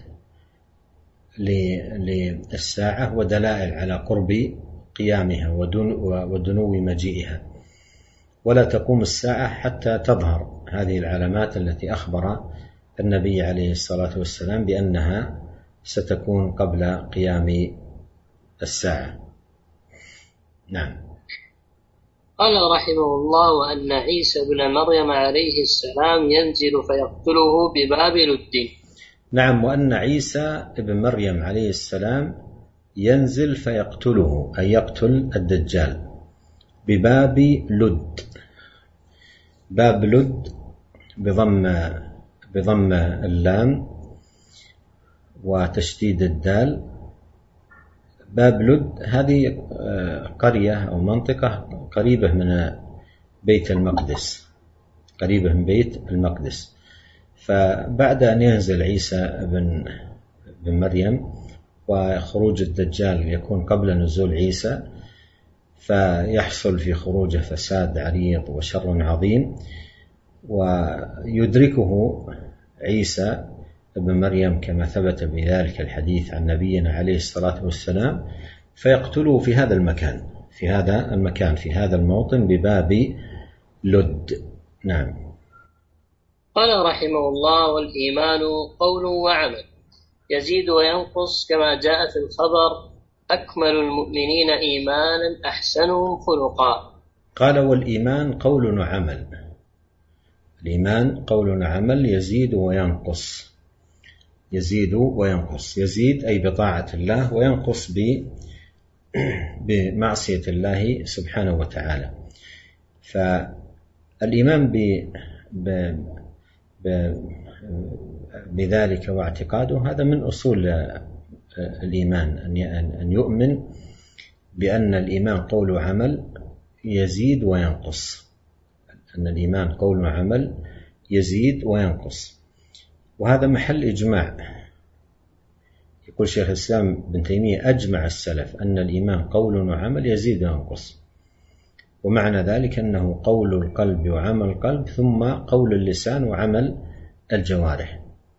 للساعة ودلائل على قرب قيامها ودنو مجيئها، ولا تقوم الساعة حتى تظهر هذه العلامات التي أخبر النبي عليه الصلاة والسلام بأنها ستكون قبل قيام الساعة. نعم. قال رحمه الله: وأن عيسى بن مريم عليه السلام ينزل فيقتله بباب لد. نعم، وأن عيسى بن مريم عليه السلام ينزل فيقتله، أي يقتل الدجال بباب لد. باب لد بضم اللام وتشديد الدال. باب لد هذه قرية أو منطقة قريبة من بيت المقدس، قريبة من بيت المقدس. فبعد أن ينزل عيسى بن مريم وخروج الدجال يكون قبل نزول عيسى، فيحصل في خروجه فساد عريض وشر عظيم، ويدركه عيسى ابن مريم كما ثبت بذلك الحديث عن نبينا عليه الصلاة والسلام، فيقتله في هذا المكان في هذا الموطن بباب لد. نعم. قال رحمه الله: والإيمان قول وعمل يزيد وينقص كما جاء في الخبر: أكمل المؤمنين إيمانا أحسنهم خلقا. قال: والإيمان قول وعمل. الإيمان قول وعمل يزيد وينقص. يزيد وينقص، يزيد أي بطاعة الله، وينقص بمعصية الله سبحانه وتعالى. فالإيمان بذلك واعتقاده هذا من أصول الإيمان، أن يؤمن بأن الإيمان قول وعمل يزيد وينقص، أن الإيمان قول وعمل يزيد وينقص. وهذا محل إجماع. يقول شيخ الإسلام ابن تيمية: أجمع السلف أن الإيمان قول وعمل يزيد وينقص، ومعنى ذلك أنه قول القلب وعمل القلب، ثم قول اللسان وعمل الجوارح.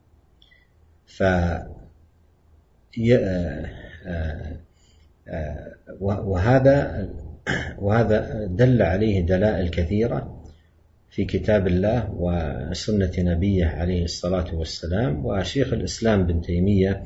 وهذا دل عليه دلائل كثيرة في كتاب الله وسنة نبيه عليه الصلاة والسلام. وشيخ الإسلام ابن تيمية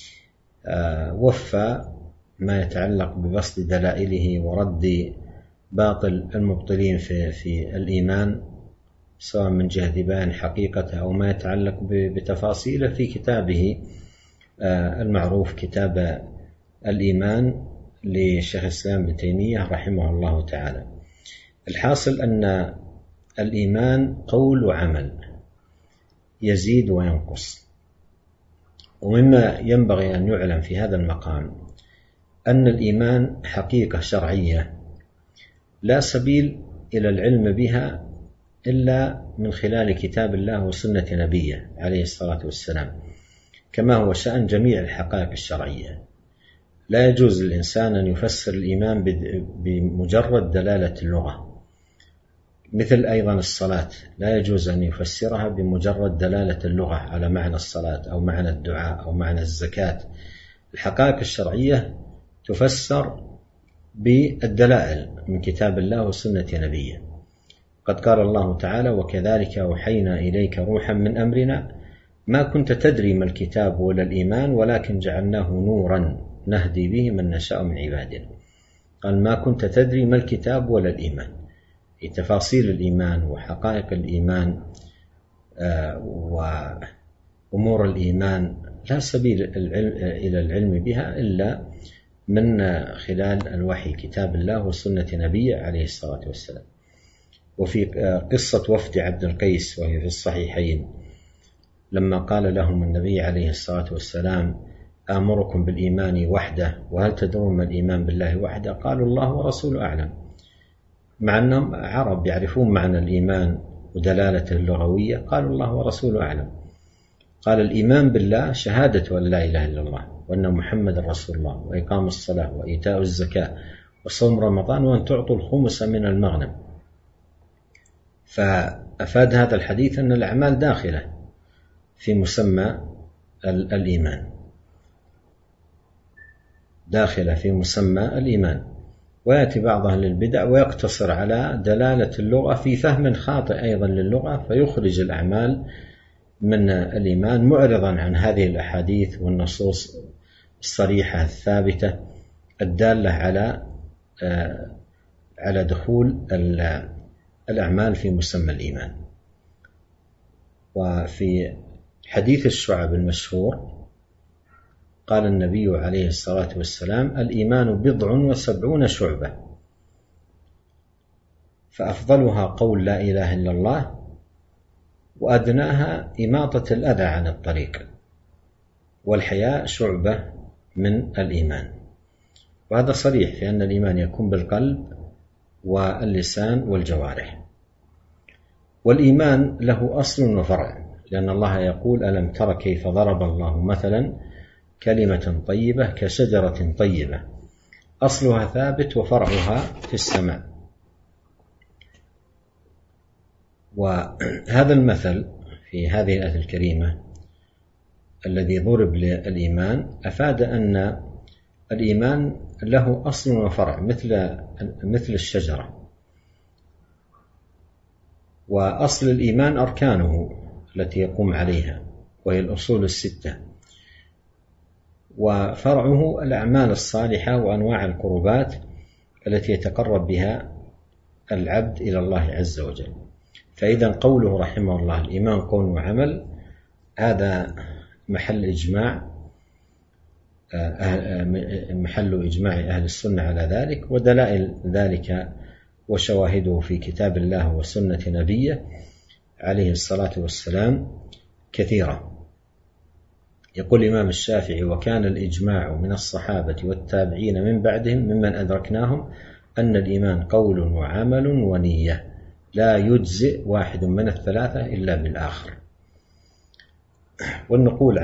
وفى ما يتعلق ببسط دلائله ورد باطل المبطلين في الإيمان، سواء من جهة بيان حقيقته أو ما يتعلق بتفاصيله في كتابه المعروف كتاب الإيمان لشيخ الإسلام ابن تيمية رحمه الله تعالى. الحاصل أن الإيمان قول وعمل يزيد وينقص. ومما ينبغي أن يعلم في هذا المقام أن الإيمان حقيقة شرعية لا سبيل إلى العلم بها إلا من خلال كتاب الله وسنة نبيه عليه الصلاة والسلام، كما هو شأن جميع الحقائق الشرعية. لا يجوز للإنسان أن يفسر الإيمان بمجرد دلالة اللغة، مثل أيضا الصلاة لا يجوز أن يفسرها بمجرد دلالة اللغة على معنى الصلاة أو معنى الدعاء أو معنى الزكاة. الحقائق الشرعية تفسر بالدلائل من كتاب الله وسنة نبيه. قد قال الله تعالى: وكذلك أوحينا إليك روحا من أمرنا ما كنت تدري ما الكتاب ولا الإيمان ولكن جعلناه نورا نهدي به من نشاء من عبادنا. قال: ما كنت تدري ما الكتاب ولا الإيمان، في تفاصيل الإيمان وحقائق الإيمان وأمور الإيمان لا سبيل إلى العلم بها إلا من خلال الوحي، كتاب الله وسنة نبيه عليه الصلاة والسلام. وفي قصة وفد عبد القيس وهي في الصحيحين لما قال لهم النبي عليه الصلاة والسلام: آمركم بالإيمان وحده وهل تدرون ما الإيمان بالله وحده؟ قالوا: الله ورسوله أعلم، مع أنهم عرب يعرفون معنى الإيمان ودلالته اللغوية. قالوا: الله ورسوله أعلم. قال: الإيمان بالله شهادة أن لا إله إلا الله وأن محمد رسول الله وإقام الصلاة وإيتاء الزكاة وصوم رمضان وأن تعطوا الخمس من المغنم. فأفاد هذا الحديث أن الأعمال داخلة في مسمى الإيمان، داخلة في مسمى الإيمان. ويأتي بعض أهل البدع ويقتصر على دلالة اللغة في فهم خاطئ أيضا للغة فيخرج الأعمال من الإيمان، معرضا عن هذه الأحاديث والنصوص الصريحة الثابتة الدالة على دخول الأعمال في مسمى الإيمان. وفي حديث الشعب المشهور قال النبي عليه الصلاة والسلام: الإيمان 70 شعبة فأفضلها قول لا إله إلا الله وأدناها إماطة الأذى عن الطريق والحياء شعبة من الإيمان. وهذا صريح في أن الإيمان يكون بالقلب واللسان والجوارح. والإيمان له أصل وفرع، لأن الله يقول: ألم تر كيف ضرب الله مثلا كلمة طيبة كشجرة طيبة أصلها ثابت وفرعها في السماء. وهذا المثل في هذه الآية الكريمة الذي ضرب للإيمان أفاد أن الإيمان له أصل وفرع مثل الشجرة. وأصل الإيمان أركانه التي يقوم عليها وهي الأصول 6، وفرعه الأعمال الصالحة وأنواع القربات التي يتقرب بها العبد إلى الله عز وجل. فإذا قوله رحمه الله: الإيمان قول وعمل، هذا محل إجماع أهل السنة على ذلك، ودلائل ذلك وشواهده في كتاب الله وسنة نبيه عليه الصلاة والسلام كثيرة. يقول الإمام الشافعي: وكان الإجماع من الصحابة والتابعين من بعدهم ممن أدركناهم أن الإيمان قول وعمل ونية لا يجزئ واحد من الثلاثة إلا بالآخر. والنقول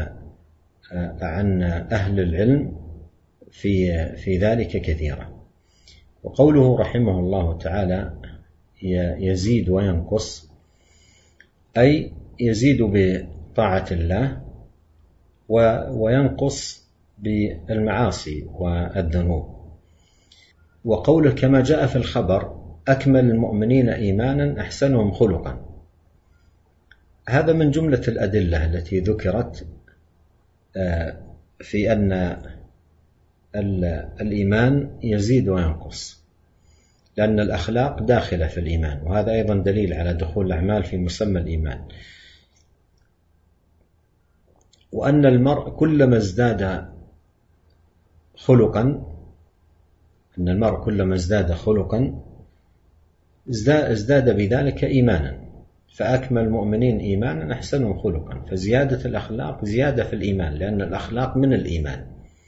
عن أهل العلم في ذلك كثيرة. وقوله رحمه الله تعالى: يزيد وينقص، أي يزيد بطاعة الله وينقص بالمعاصي والذنوب. وقوله كما جاء في الخبر: أكمل المؤمنين إيمانا أحسنهم خلقا، هذا من جملة الأدلة التي ذكرت في أن الإيمان يزيد وينقص، لأن الأخلاق داخلة في الإيمان، وهذا أيضا دليل على دخول الأعمال في مسمى الإيمان. وأن المرء كلما ازداد خلقا ازداد بذلك إيمانا، فأكمل المؤمنين إيمانا أحسنهم خلقا. فزيادة الأخلاق زيادة في الإيمان، لأن الأخلاق من الإيمان.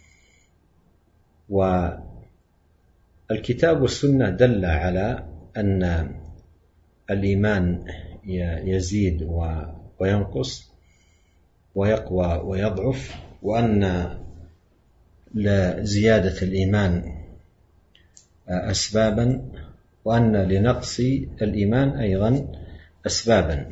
والكتاب والسنة دل على أن الإيمان يزيد وينقص ويقوى ويضعف، وأن لزيادة الإيمان أسبابا وأن لنقص الإيمان أيضا أسبابا،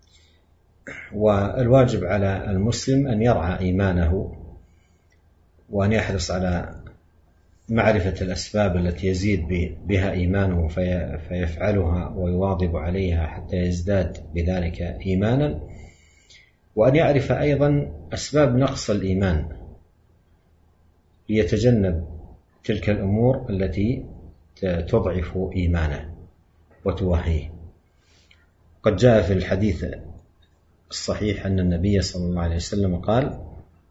والواجب على المسلم أن يرعى إيمانه وأن يحرص على معرفة الأسباب التي يزيد بها إيمانه فيفعلها ويواظب عليها حتى يزداد بذلك إيمانا، وأن يعرف أيضا أسباب نقص الإيمان ليتجنب تلك الأمور التي تضعف إيمانه وتوهيه. قد جاء في الحديث الصحيح أن النبي صلى الله عليه وسلم قال: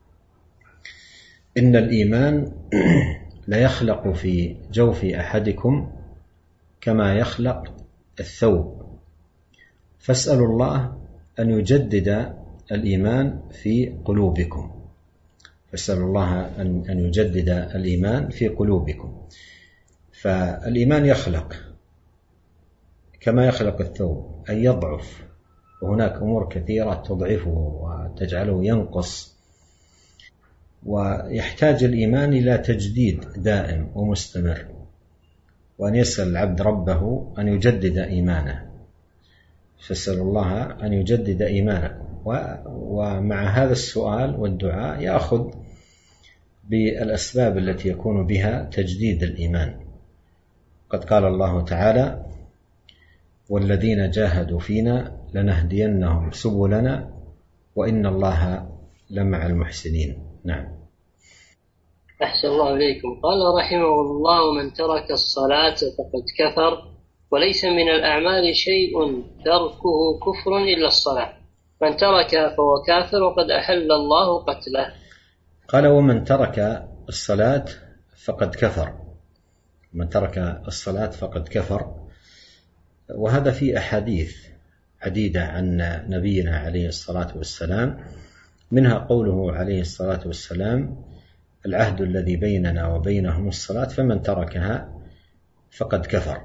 إن الإيمان ليخلق في جوف أحدكم كما يخلق الثوب، فاسألوا الله أن يجدد الإيمان في قلوبكم. فاسألوا الله أن يجدد الإيمان في قلوبكم. فالإيمان يخلق كما يخلق الثوب، أي يضعف، وهناك أمور كثيرة تضعفه وتجعله ينقص، ويحتاج الإيمان إلى تجديد دائم ومستمر، وأن يسأل العبد ربه أن يجدد إيمانه. فاسأل الله أن يجدد إيمانه، ومع هذا السؤال والدعاء يأخذ بالأسباب التي يكون بها تجديد الإيمان. قد قال الله تعالى: والذين جاهدوا فينا لنهدينهم سبلنا وإن الله لمع المحسنين. نعم. أحسن الله إليكم. قال رحمه الله: من ترك الصلاة فقد كفر، وليس من الأعمال شيء تركه كفر إلا الصلاة، من ترك فهو كافر وقد أحل الله قتله. قال: ومن ترك الصلاة فقد كفر. من ترك الصلاة فقد كفر، وهذا في أحاديث عديدة عن نبينا عليه الصلاة والسلام، منها قوله عليه الصلاة والسلام: العهد الذي بيننا وبينهم الصلاة فمن تركها فقد كفر.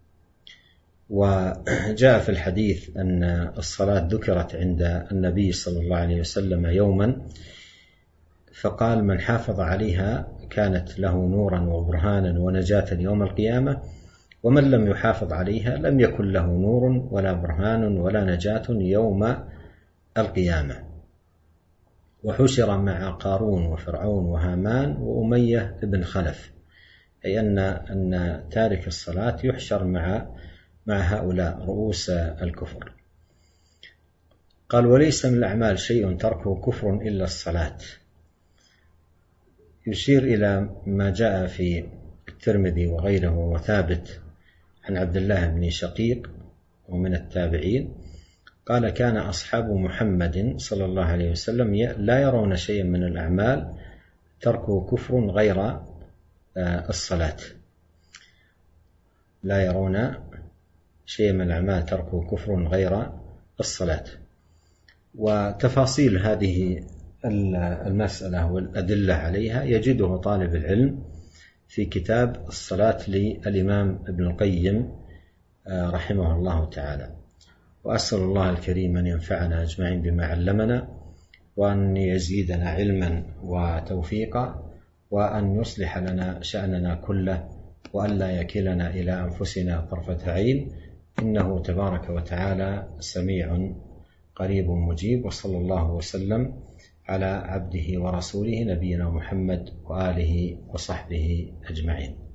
وجاء في الحديث أن الصلاة ذكرت عند النبي صلى الله عليه وسلم يوما، فقال: من حافظ عليها كانت له نورا وبرهانا ونجاة يوم القيامة، ومن لم يحافظ عليها لم يكن له نور ولا برهان ولا نجاة يوم القيامة. وحشر مع قارون وفرعون وهامان وأمية بن خلف، أي أن تارك الصلاة يحشر مع هؤلاء رؤوس الكفر. قال: وليس من الأعمال شيء تركه كفر إلا الصلاة. يشير إلى ما جاء في الترمذي وغيره وثابت عن عبد الله بن شقيق ومن التابعين قال: كان أصحاب محمد صلى الله عليه وسلم لا يرون شيئا من الأعمال تركه كفر غير الصلاة. لا يرون شيئا من الأعمال تركه كفر غير الصلاة. وتفاصيل هذه المسألة والأدلة عليها يجده طالب العلم في كتاب الصلاة للإمام ابن القيم رحمه الله تعالى. وأسأل الله الكريم أن ينفعنا أجمعين بما علمنا، وأن يزيدنا علما وتوفيقا، وأن يصلح لنا شأننا كله، وأن لا يكلنا إلى أنفسنا طرفة عين، إنه تبارك وتعالى سميع قريب مجيب. وصلى الله وسلم على عبده ورسوله نبينا محمد وآله وصحبه أجمعين.